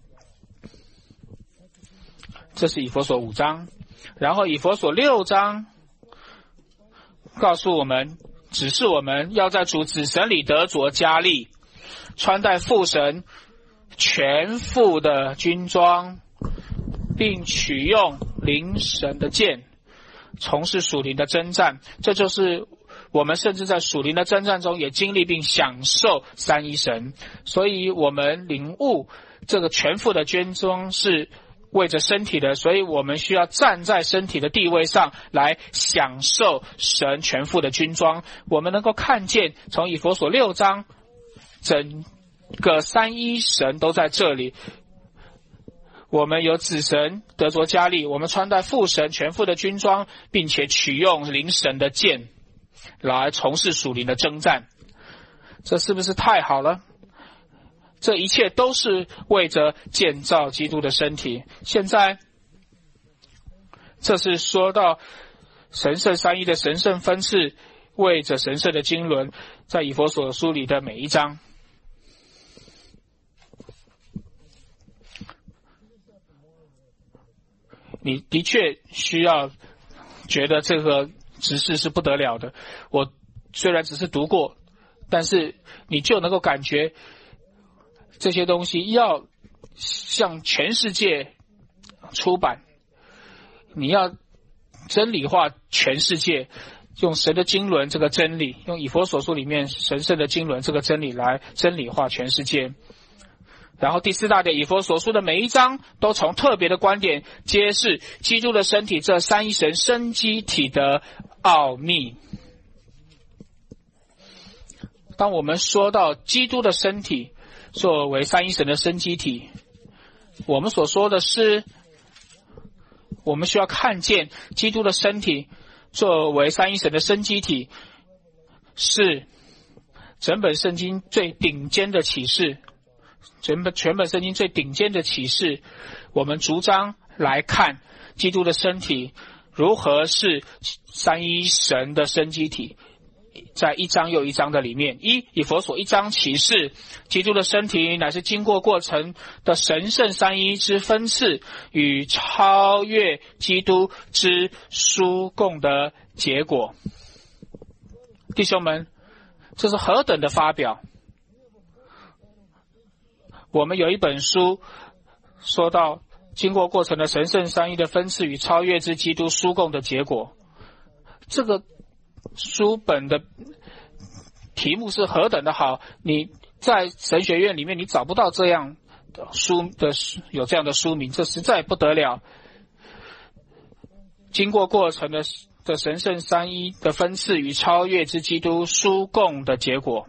这是以弗所五章。然后以弗所六章告诉我们，指示我们要在主子神里得着加力，穿戴父神全副的军装，并取用灵神的剑，从事属灵的征战。这就是我们甚至在属灵的征战中也经历并享受三一神。所以我们领悟这个全副的军装是为着身体的，所以我们需要站在身体的地位上来享受神全副的军装。我们能够看见从以弗所六章整个三一神都在这里。我们有子神得着加力，我们穿戴父神全副的军装，并且取用灵神的剑来从事属灵的征战。这是不是太好了？这一切都是为着建造基督的身体。现在这是说到神圣三一的神圣分赐，为着神圣的经纶，在以弗所书里的每一章。你的确需要觉得这个指示是不得了的。我虽然只是读过，但是你就能够感觉这些东西要向全世界出版，你要真理化全世界，用神的经纶这个真理，用以弗所书里面神圣的经纶这个真理来真理化全世界。然后第四大点，以弗所书的每一章都从特别的观点揭示基督的身体这三一神生机体的奥秘。当我们说到基督的身体作为三一神的生机体，我们所说的是，我们需要看见基督的身体作为三一神的生机体是整本圣经最顶尖的启示，全本全本圣经最顶尖的启示。我们逐章来看基督的身体如何是三一神的生机体，在一章又一章的里面。一，以弗所一章启示基督的身体乃是经过过程的神圣三一之分赐与超越基督之殊共的结果。弟兄们，这是何等的发表！我们有一本书说到经过过程的神圣三一的分赐与超越之基督殊共的结果。这个书本的题目是何等的好，你在神学院里面你找不到这样的书的有这样的书名，这实在不得了。经过过程的的神圣三一的分赐与超越之基督殊共的结果。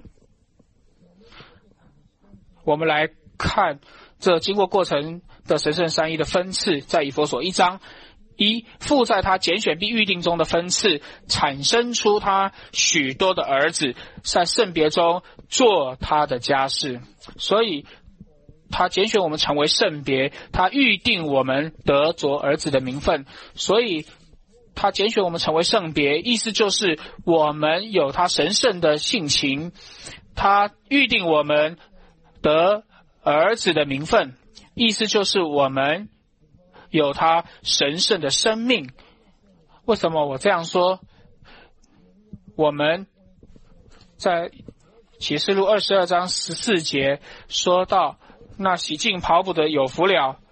我们来看这经过过程的神圣三一的分赐，在以弗所一章。一，父在他拣选并预定中的分赐，产生出他许多的儿子，在圣别中做他的家事。所以他拣选我们成为圣别，他预定我们得着儿子的名分。所以他拣选我们成为圣别，意思就是我们有他神圣的性情，他预定我们得儿子的名分，意思就是我们有他神圣的生命。为什么我这样说？我们在启示录二十二章十四节说到，那洗净跑补的有福了，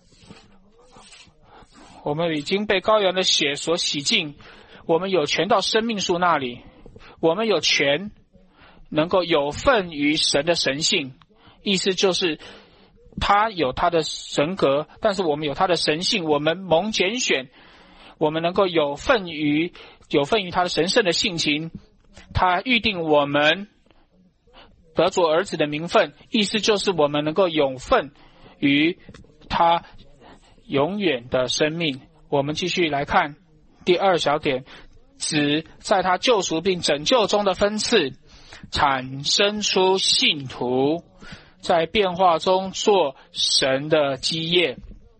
我们已经被羔羊的血所洗净，我们有权到生命树那里，我们有权能够有份于神的神性。意思就是他有他的神格，但是我们有他的神性，我们蒙拣选，我们能够有份于有份于他的神圣的性情。他预定我们得着儿子的名分，意思就是我们能够有份于他永远的生命。我们继续来看第二小点，指在他救赎并拯救中的分次，产生出信徒，在变化中做神的基业。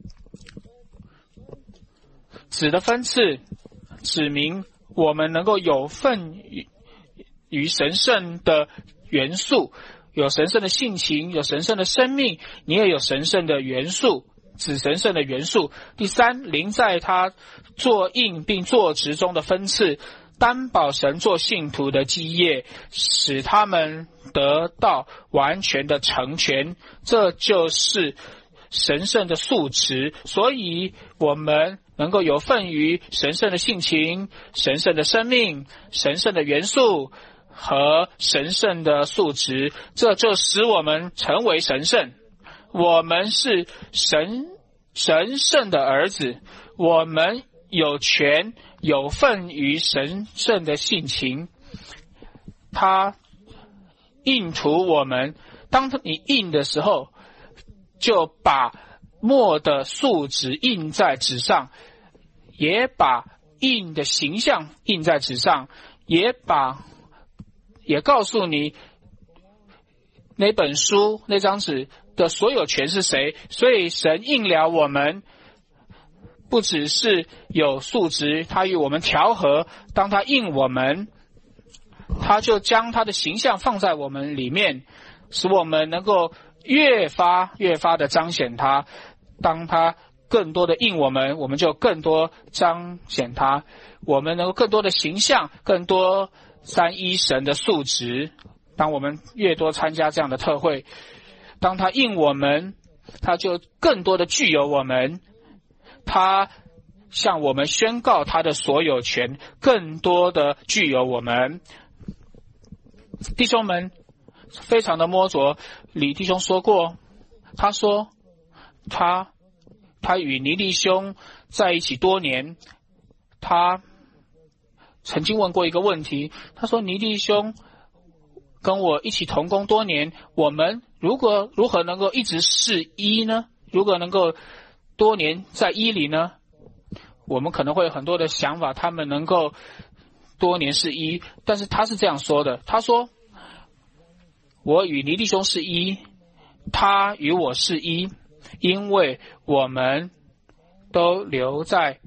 指的分次指明我们能够有份于于神圣的元素，有神圣的性情，有神圣的生命，你也有神圣的元素，指神圣的元素。第三，灵在他作印并作职中的分次，担保神做信徒的基业，使他们得到完全的成全，这就是神圣的素质。所以我们能够有份于神圣的性情，神圣的生命，神圣的元素和神圣的素质，这就使我们成为神圣。我们是神神圣的儿子，我们有权有份于神圣的性情。他印图我们，当你印的时候，就把墨的素质印在纸上，也把印的形象印在纸上，也把也告诉你那本书那张纸的所有权是谁。所以神印了我们，不只是有素质，他与我们调和，当他印我们，他就将他的形象放在我们里面，使我们能够越发越发的彰显他。当他更多的印我们，我们就更多彰显他，我们能够更多的形象，更多三一神的素质。当我们越多参加这样的特会，当他印我们，他就更多的具有我们，他向我们宣告他的所有权，更多的具有我们。弟兄们非常的摸着，李弟兄说过，他说他他与尼利兄在一起多年，他曾经问过一个问题，他说尼利兄跟我一起同工多年，我们如果如何能够一直是一呢？如果能够多年在一里呢？我们可能会有很多的想法，他们能够多年是一，但是他是这样说的，他说我与尼弟兄是一，他与我是一，因为我们都留在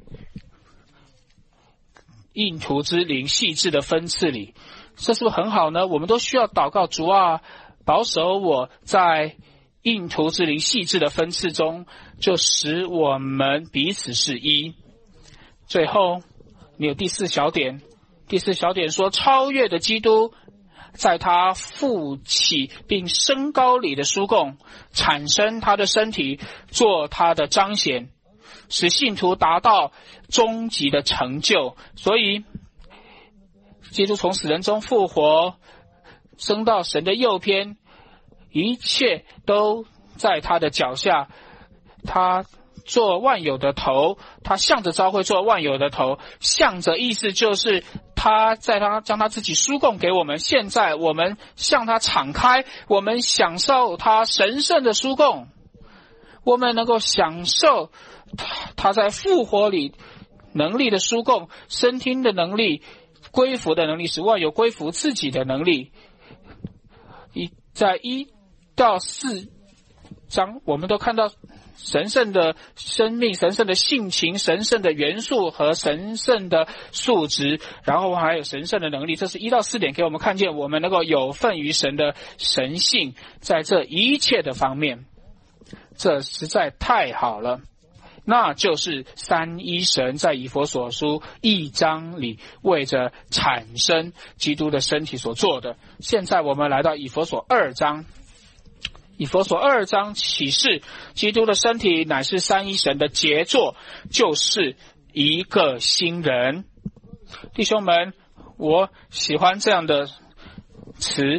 印图之灵细致的分次里。这是不是很好呢？我们都需要祷告，主啊，保守我在印图之灵细致的分次中，就使我们彼此是一。最后你有第四小点，第四小点说，超越的基督在他复起并升高里的书供，产生他的身体，做他的彰显，使信徒达到终极的成就。所以基督从死人中复活，升到神的右边，一切都在他的脚下，他做万有的头，他向着召会做万有的头，向着意思就是他在他将他自己输供给我们，现在我们向他敞开，我们享受他神圣的输供，我们能够享受他他在复活里能力的输供，升听的能力，归服的能力，使万有归服自己的能力。一在一到四章我们都看到神圣的生命，神圣的性情，神圣的元素和神圣的素质，然后还有神圣的能力。这是一到四点给我们看见我们能够有份于神的神性，在这一切的方面，这实在太好了。那就是三一神在以弗所书一章里为着产生基督的身体所做的。现在我们来到以弗所二章，以弗所二章启示基督的身体乃是三一神的杰作，就是一个新人。弟兄们，我喜欢这样的词，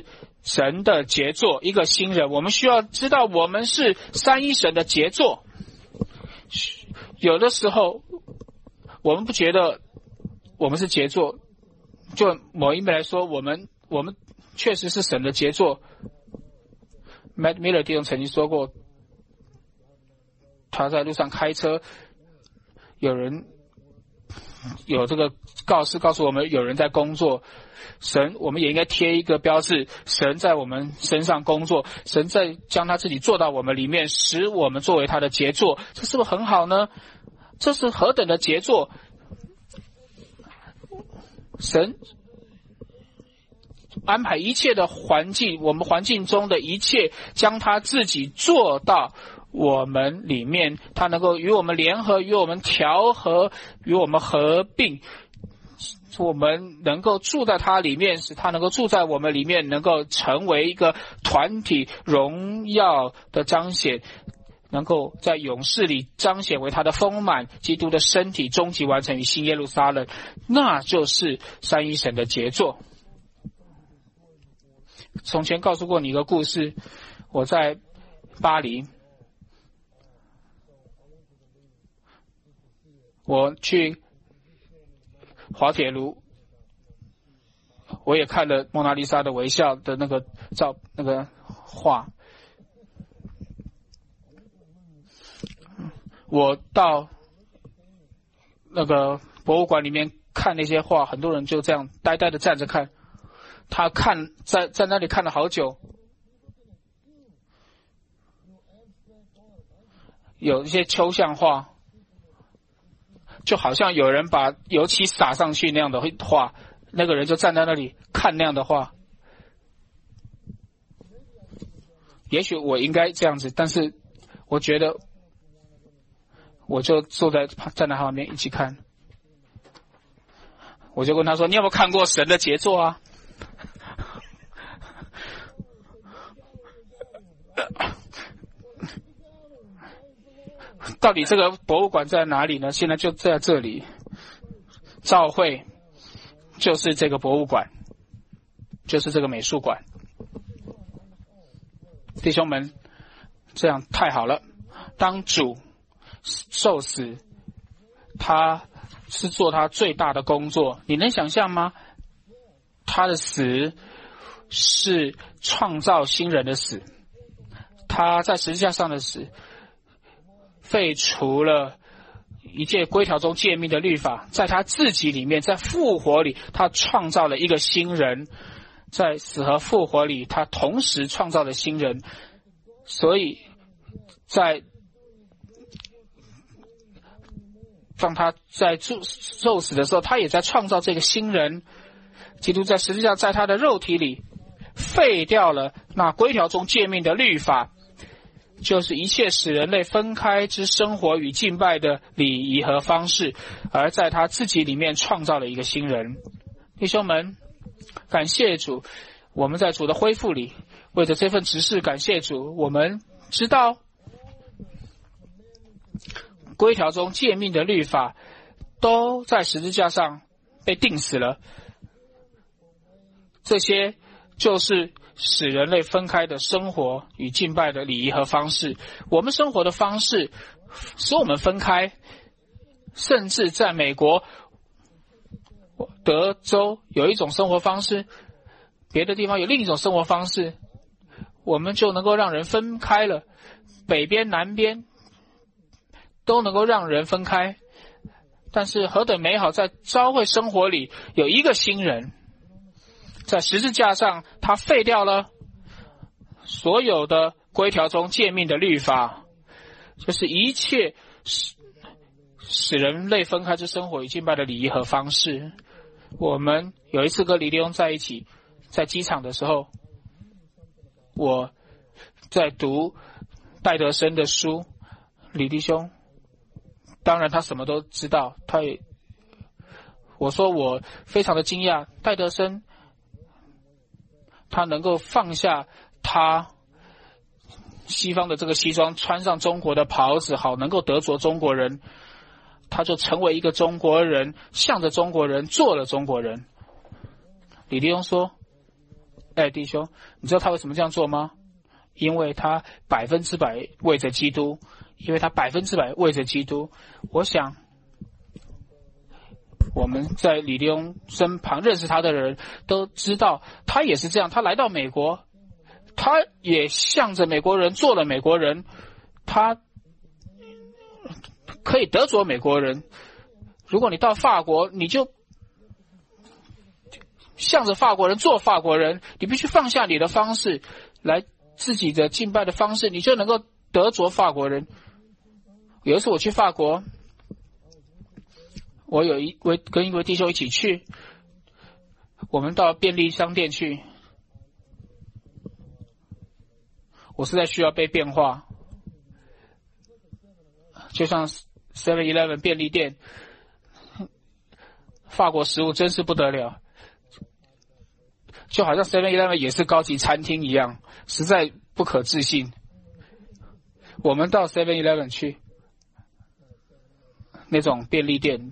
神的杰作，一个新人。我们需要知道我们是三一神的杰作。有的时候我们不觉得我们是杰作，就某一面来说，我们我们确实是神的杰作。Matt Miller 弟兄曾经说过，他在路上开车，有人有这个告示告诉我们有人在工作，神我们也应该贴一个标志，神在我们身上工作，神在将他自己做到我们里面，使我们作为他的杰作，这是不是很好呢？这是何等的杰作！神安排一切的环境，我们环境中的一切，将他自己做到我们里面，他能够与我们联合，与我们调和，与我们合并，我们能够住在他里面，使他能够住在我们里面，能够成为一个团体荣耀的彰显，能够在勇士里彰显为他的丰满，基督的身体终极完成于新耶路撒冷，那就是三一神的杰作。从前告诉过你一个故事，我在巴黎，我去滑铁卢，我也看了蒙娜丽莎的微笑的那个照那个画。我到那个博物馆里面看那些画，很多人就这样呆呆的站着看，他看在在那里看了好久。有一些抽象画，就好像有人把油漆洒上去那样的画，那个人就站在那里看那样的画。也许我应该这样子，但是我觉得我就坐在站在他旁边一起看。我就问他说，你有没有看过神的杰作啊？到底这个博物馆在哪里呢？现在就在这里，教会就是这个博物馆，就是这个美术馆。弟兄们，这样太好了。当主受死，他是做他最大的工作，你能想象吗？他的死是创造新人的死，他在十字架上的死废除了一切规条中诫命的律法，在他自己里面，在复活里，他创造了一个新人，在死和复活里，他同时创造了新人。所以在当他在受死的时候，他也在创造这个新人。基督在十字架在他的肉体里废掉了那规条中诫命的律法，就是一切使人类分开之生活与敬拜的礼仪和方式，而在他自己里面创造了一个新人。弟兄们，感谢主，我们在主的恢复里，为着这份职事感谢主。我们知道规条中诫命的律法都在十字架上被钉死了，这些就是使人类分开的生活与敬拜的礼仪和方式。我们生活的方式使我们分开，甚至在美国德州有一种生活方式，别的地方有另一种生活方式，我们就能够让人分开了。北边南边都能够让人分开，但是何等美好，在教会生活里有一个新人，在十字架上他废掉了所有的规条中诫命的律法，就是一切使使人类分开之生活与敬拜的礼仪和方式。我们有一次跟李立翁在一起，在机场的时候，我在读戴德生的书，李弟兄当然他什么都知道，他也我说我非常的惊讶，戴德生他能够放下他西方的这个西装，穿上中国的袍子，好能够得着中国人，他就成为一个中国人，向着中国人做了中国人。李立翁说， 哎，弟兄，你知道他为什么这样做吗？因为他百分之百为着基督，因为他百分之百为着基督。我想我们在李立翁身旁认识他的人都知道，他也是这样。他来到美国，他也向着美国人做了美国人，他可以得着美国人。如果你到法国，你就向着法国人做法国人，你必须放下你的方式来自己的敬拜的方式，你就能够得着法国人。有一次我去法国，我有一位跟一位弟兄一起去，我们到便利商店去，我实在需要被变化，就像 seven eleven 便利店，法国食物真是不得了，就好像 seven eleven 也是高级餐厅一样，实在不可置信。我们到 seven eleven 去，那种便利店，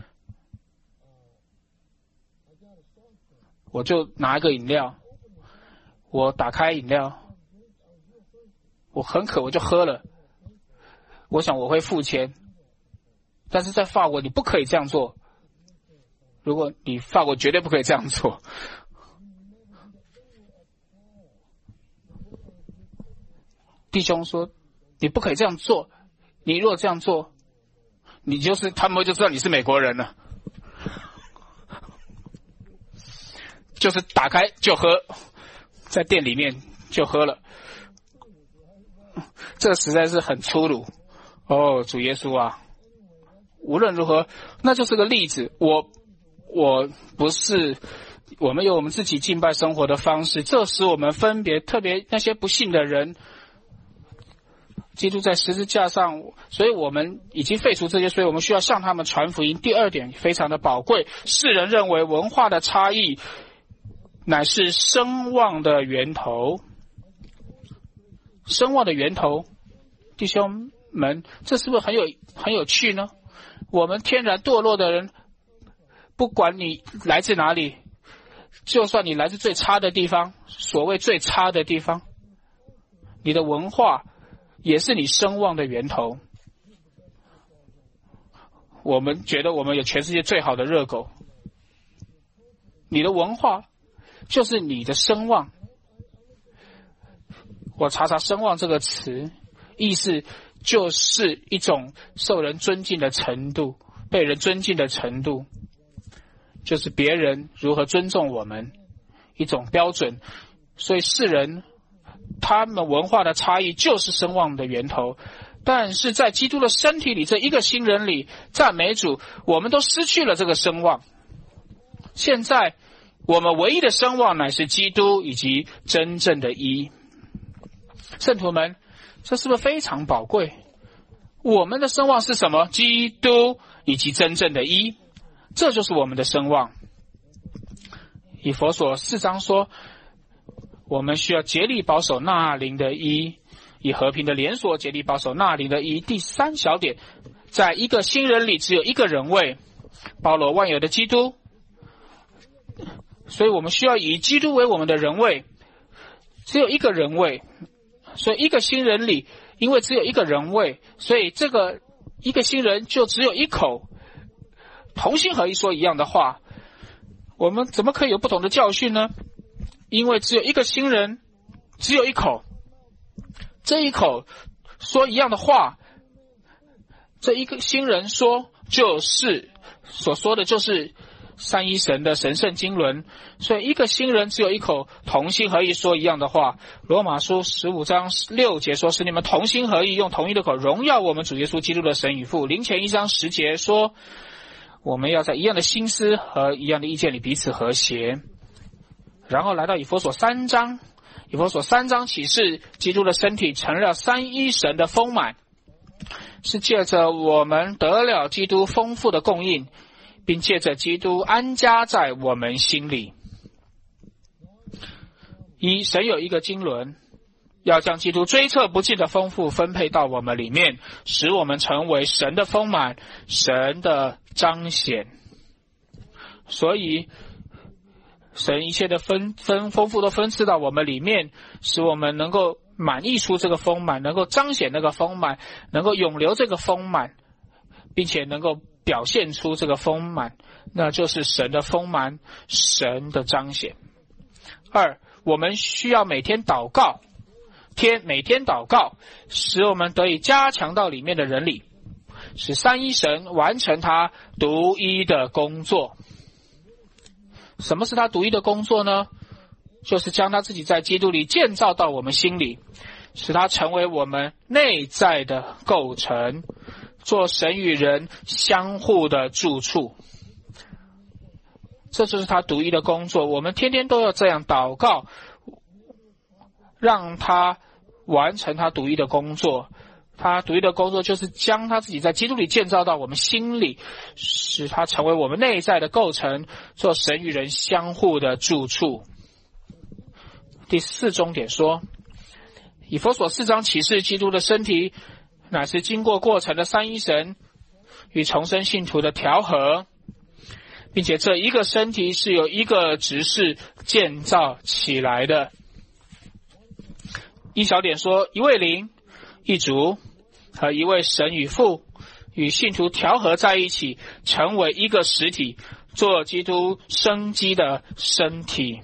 我就拿一个饮料，我打开饮料，我很渴我就喝了，我想我会付钱，但是在法国你不可以这样做，如果你法国绝对不可以这样做。弟兄说你不可以这样做，你如果这样做，你就是他们就知道你是美国人了，就是打开就喝，在店里面就喝了，这实在是很粗鲁哦，主耶稣啊！无论如何，那就是个例子。我我不是，我们有我们自己敬拜生活的方式，这使我们分别，特别那些不信的人，基督在十字架上，所以我们已经废除这些，所以我们需要向他们传福音。第二点非常的宝贵，世人认为文化的差异乃是声望的源头。声望的源头，弟兄们，这是不是很有很有趣呢？我们天然堕落的人，不管你来自哪里，就算你来自最差的地方，所谓最差的地方，你的文化也是你声望的源头。我们觉得我们有全世界最好的热狗，你的文化就是你的声望。我查查声望这个词，意思就是一种受人尊敬的程度，被人尊敬的程度，就是别人如何尊重我们一种标准。所以世人他们文化的差异就是声望的源头，但是在基督的身体里，这一个新人里，赞美主，我们都失去了这个声望。现在我们唯一的声望乃是基督以及真正的义。圣徒们，这是不是非常宝贵？我们的声望是什么？基督以及真正的义，这就是我们的声望。以弗所四章说，我们需要竭力保守那灵的义，以和平的连锁竭力保守那灵的义。第三小点，在一个新人里只有一个人位，包罗万有的基督，所以我们需要以基督为我们的人位，只有一个人位。所以一个新人里，因为只有一个人位，所以这个一个新人就只有一口，同心合一说一样的话。我们怎么可以有不同的教训呢？因为只有一个新人，只有一口，这一口说一样的话，这一个新人说就是所说的就是三一神的神圣经纶。所以一个新人只有一口，同心合意说一样的话。罗马书十五章六节说，使你们同心合意，用同一的口荣耀我们主耶稣基督的神与父。林前一章十节说，我们要在一样的心思和一样的意见里彼此和谐。然后来到以弗所三章，以弗所三章启示基督的身体成了三一神的丰满，是借着我们得了基督丰富的供应，并借着基督安家在我们心里。一，神有一个经纶，要将基督追测不尽的丰富分配到我们里面，使我们成为神的丰满，神的彰显。所以神一切的分分丰富都分赐到我们里面，使我们能够满溢出这个丰满，能够彰显那个丰满，能够永留这个丰满，并且能够表现出这个丰满，那就是神的丰满，神的彰显。二，我们需要每天祷告，天每天祷告，使我们得以加强到里面的人里，使三一神完成他独一的工作。什么是他独一的工作呢？就是将他自己在基督里建造到我们心里，使他成为我们内在的构成，做神与人相互的住处。这就是他独一的工作，我们天天都要这样祷告，让他完成他独一的工作。他独一的工作就是将他自己在基督里建造到我们心里，使他成为我们内在的构成，做神与人相互的住处。第四重点说，以弗所四章启示基督的身体乃是经过过程的三一神与重生信徒的调和，并且这一个身体是由一个执事建造起来的。一小点说，一位灵一主和一位神与父与信徒调和在一起，成为一个实体，做基督生机的身体。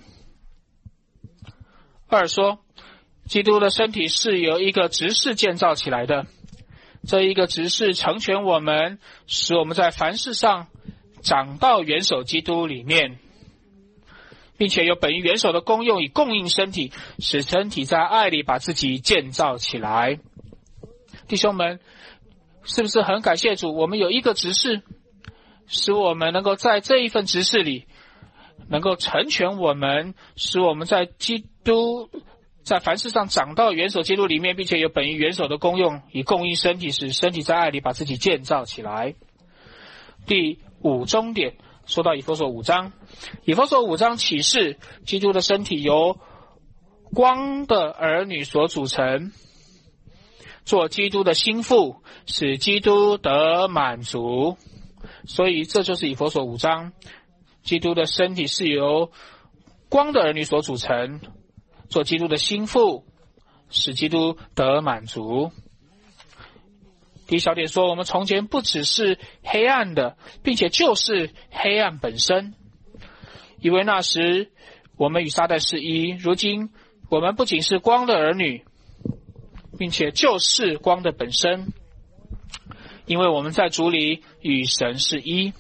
二说，基督的身体是由一个执事建造起来的，这一个执事成全我们，使我们在凡事上长到元首基督里面，并且有本于元首的功用以供应身体，使身体在爱里把自己建造起来。弟兄们，是不是很感谢主，我们有一个执事，使我们能够在这一份执事里能够成全我们，使我们在基督在凡事上长到元首基督里面，并且有本于元首的功用以供应身体，使身体在爱里把自己建造起来。第五重点说到以弗所五章，以弗所五章启示基督的身体由光的儿女所组成，做基督的心腹，使基督得满足。所以这就是以弗所五章，基督的身体是由光的儿女所组成，做基督的心腹，使基督得满足。第一小点说，我们从前不只是黑暗的，并且就是黑暗本身，因为那时我们与撒旦是一，如今我们不仅是光的儿女，并且就是光的本身，因为我们在主里与神是一。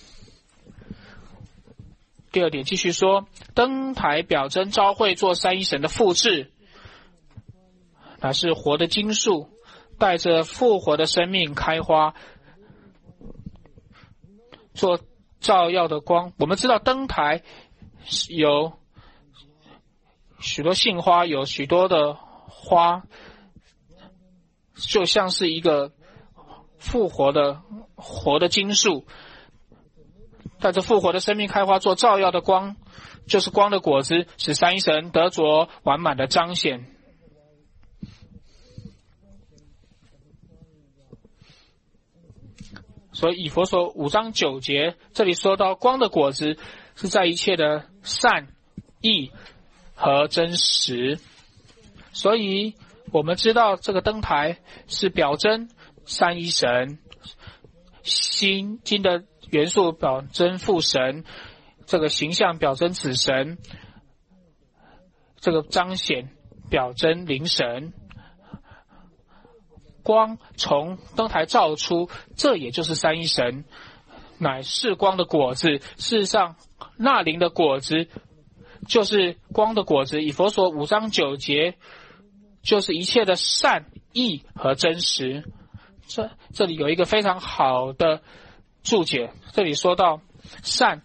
第二点继续说，灯台表征召会做三一神的复制，乃是活的金树，带着复活的生命开花，做照耀的光。我们知道灯台有许多杏花，有许多的花，就像是一个复活的活的金树，带着复活的生命开花，做照耀的光，就是光的果子，使三一神得着完满的彰显。所以以弗所五章九节这里说到光的果子是在一切的善、义和真实。所以我们知道这个灯台是表征三一神，心经的元素表征父神，这个形象表征子神，这个彰显表征灵神。光从灯台照出，这也就是三一神，乃是光的果子。事实上，那灵的果子就是光的果子。以弗所五章九节就是一切的善、义和真实。这这里有一个非常好的注解，这里说到善，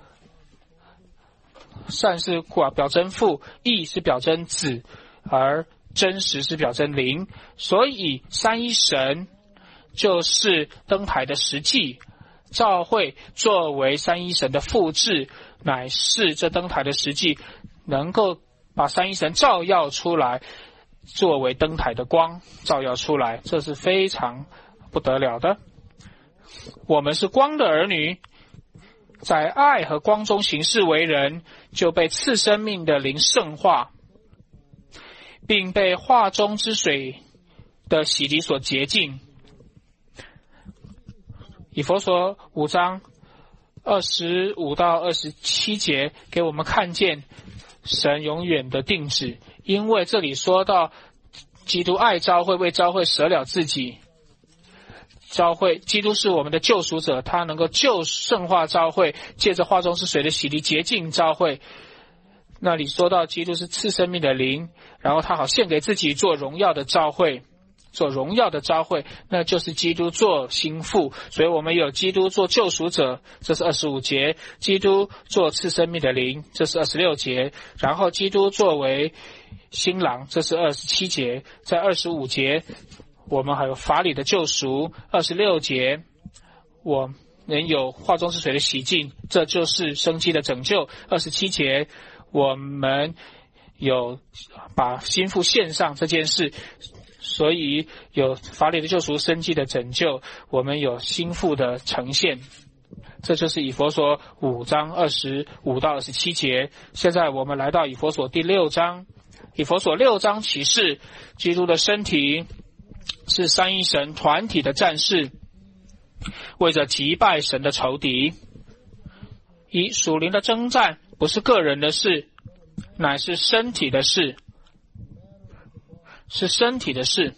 善是表征父，义是表征子，而真实是表征灵。所以三一神就是灯台的实际，教会作为三一神的复制，乃是这灯台的实际，能够把三一神照耀出来，作为灯台的光照耀出来，这是非常不得了的。我们是光的儿女， 在爱和光中行事为人，就被赐生命的灵圣化，并被化中之水的洗礼所洁净。以弗所五章二十五到二十七节给我们看见神永远的定旨，因为这里说到基督爱教会，为教会舍了自己。教会，基督是我们的救赎者，他能够救圣化教会，借着化中之水的洗礼洁净教会。那里说到基督是赐生命的灵，然后他好献给自己做荣耀的教会，做荣耀的教会，那就是基督做心腹。所以我们有基督做救赎者，这是二十五节；基督做赐生命的灵，这是二十六节；然后基督作为新郎，这是二十七节。在二十五节我们还有法理的救赎，二十六节我们有化中之水的洗净，这就是生机的拯救。二十七节我们有把心腹献上这件事，所以有法理的救赎，生机的拯救，我们有心腹的呈现。这就是以弗所五章二十五到二十七节。现在我们来到以弗所第六章。以弗所六章启示基督的身体是三一神团体的战士，为着击败神的仇敌。以属灵的征战不是个人的事，乃是身体的事，是身体的事。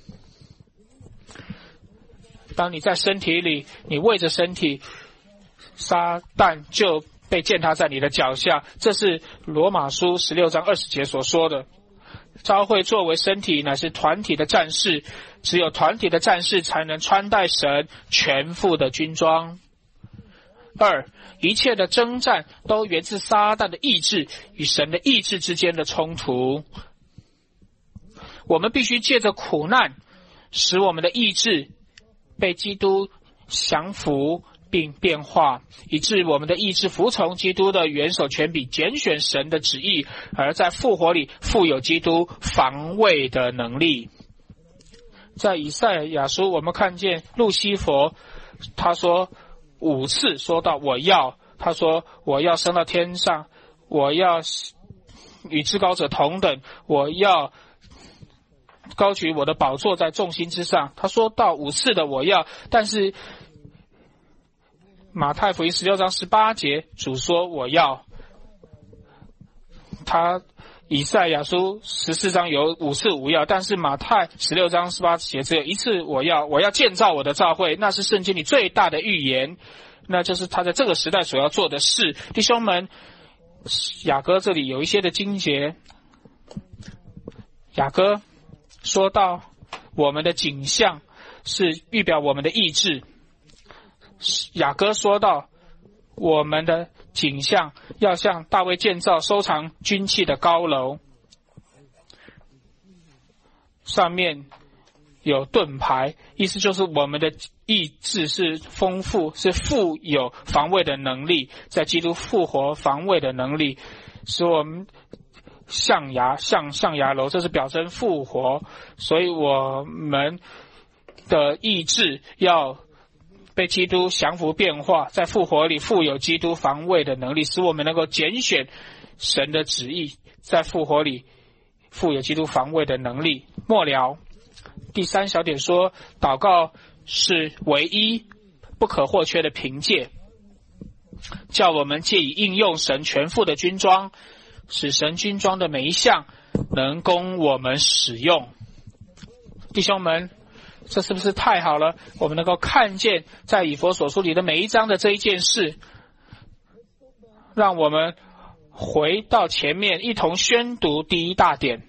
当你在身体里，你为着身体，撒旦就被践踏在你的脚下。这是罗马书十六章二十节所说的。教会作为身体，乃是团体的战士，只有团体的战士才能穿戴神全副的军装。二，一切的征战都源自撒旦的意志与神的意志之间的冲突。我们必须借着苦难，使我们的意志被基督降服并变化，以致我们的意志服从基督的元首权柄，拣选神的旨意，而在复活里富有基督防卫的能力。在以赛亚书我们看见路西弗，他说五次说到我要，他说我要升到天上，我要与至高者同等，我要高举我的宝座在众星之上。他说到五次的我要，但是马太福音十六章十八节主说我要，他以赛亚书十四章有五次我要，但是马太十六章十八节只有一次我要，我要建造我的教会。那是圣经里最大的预言，那就是他在这个时代所要做的事。弟兄们，雅歌这里有一些的经节，雅歌说到我们的景象是预表我们的意志，雅歌说到我们的景象要像大卫建造收藏军器的高楼，上面有盾牌，意思就是我们的意志是丰富，是富有防卫的能力，在基督复活防卫的能力，使我们象牙像象牙楼，这是表征复活。所以我们的意志要被基督降服变化，在复活里富有基督防卫的能力，使我们能够拣选神的旨意，在复活里富有基督防卫的能力。末了，第三小点说，祷告是唯一不可或缺的凭借，叫我们借以应用神全副的军装，使神军装的每一项能供我们使用。弟兄们，这是不是太好了？我们能够看见在以弗所书里的每一章的这一件事，让我们回到前面一同宣读第一大点。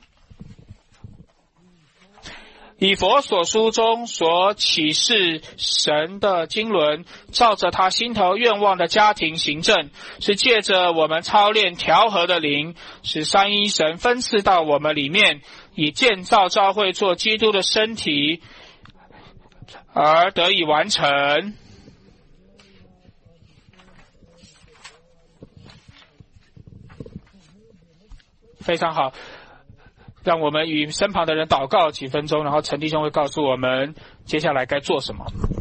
以弗所书中所启示神的经纶，照着他心头愿望的家庭行政，是借着我们操练调和的灵，使三一神分赐到我们里面，以建造教会做基督的身体而得以完成。非常好，让我们与身旁的人祷告几分钟，然后陈弟兄会告诉我们接下来该做什么。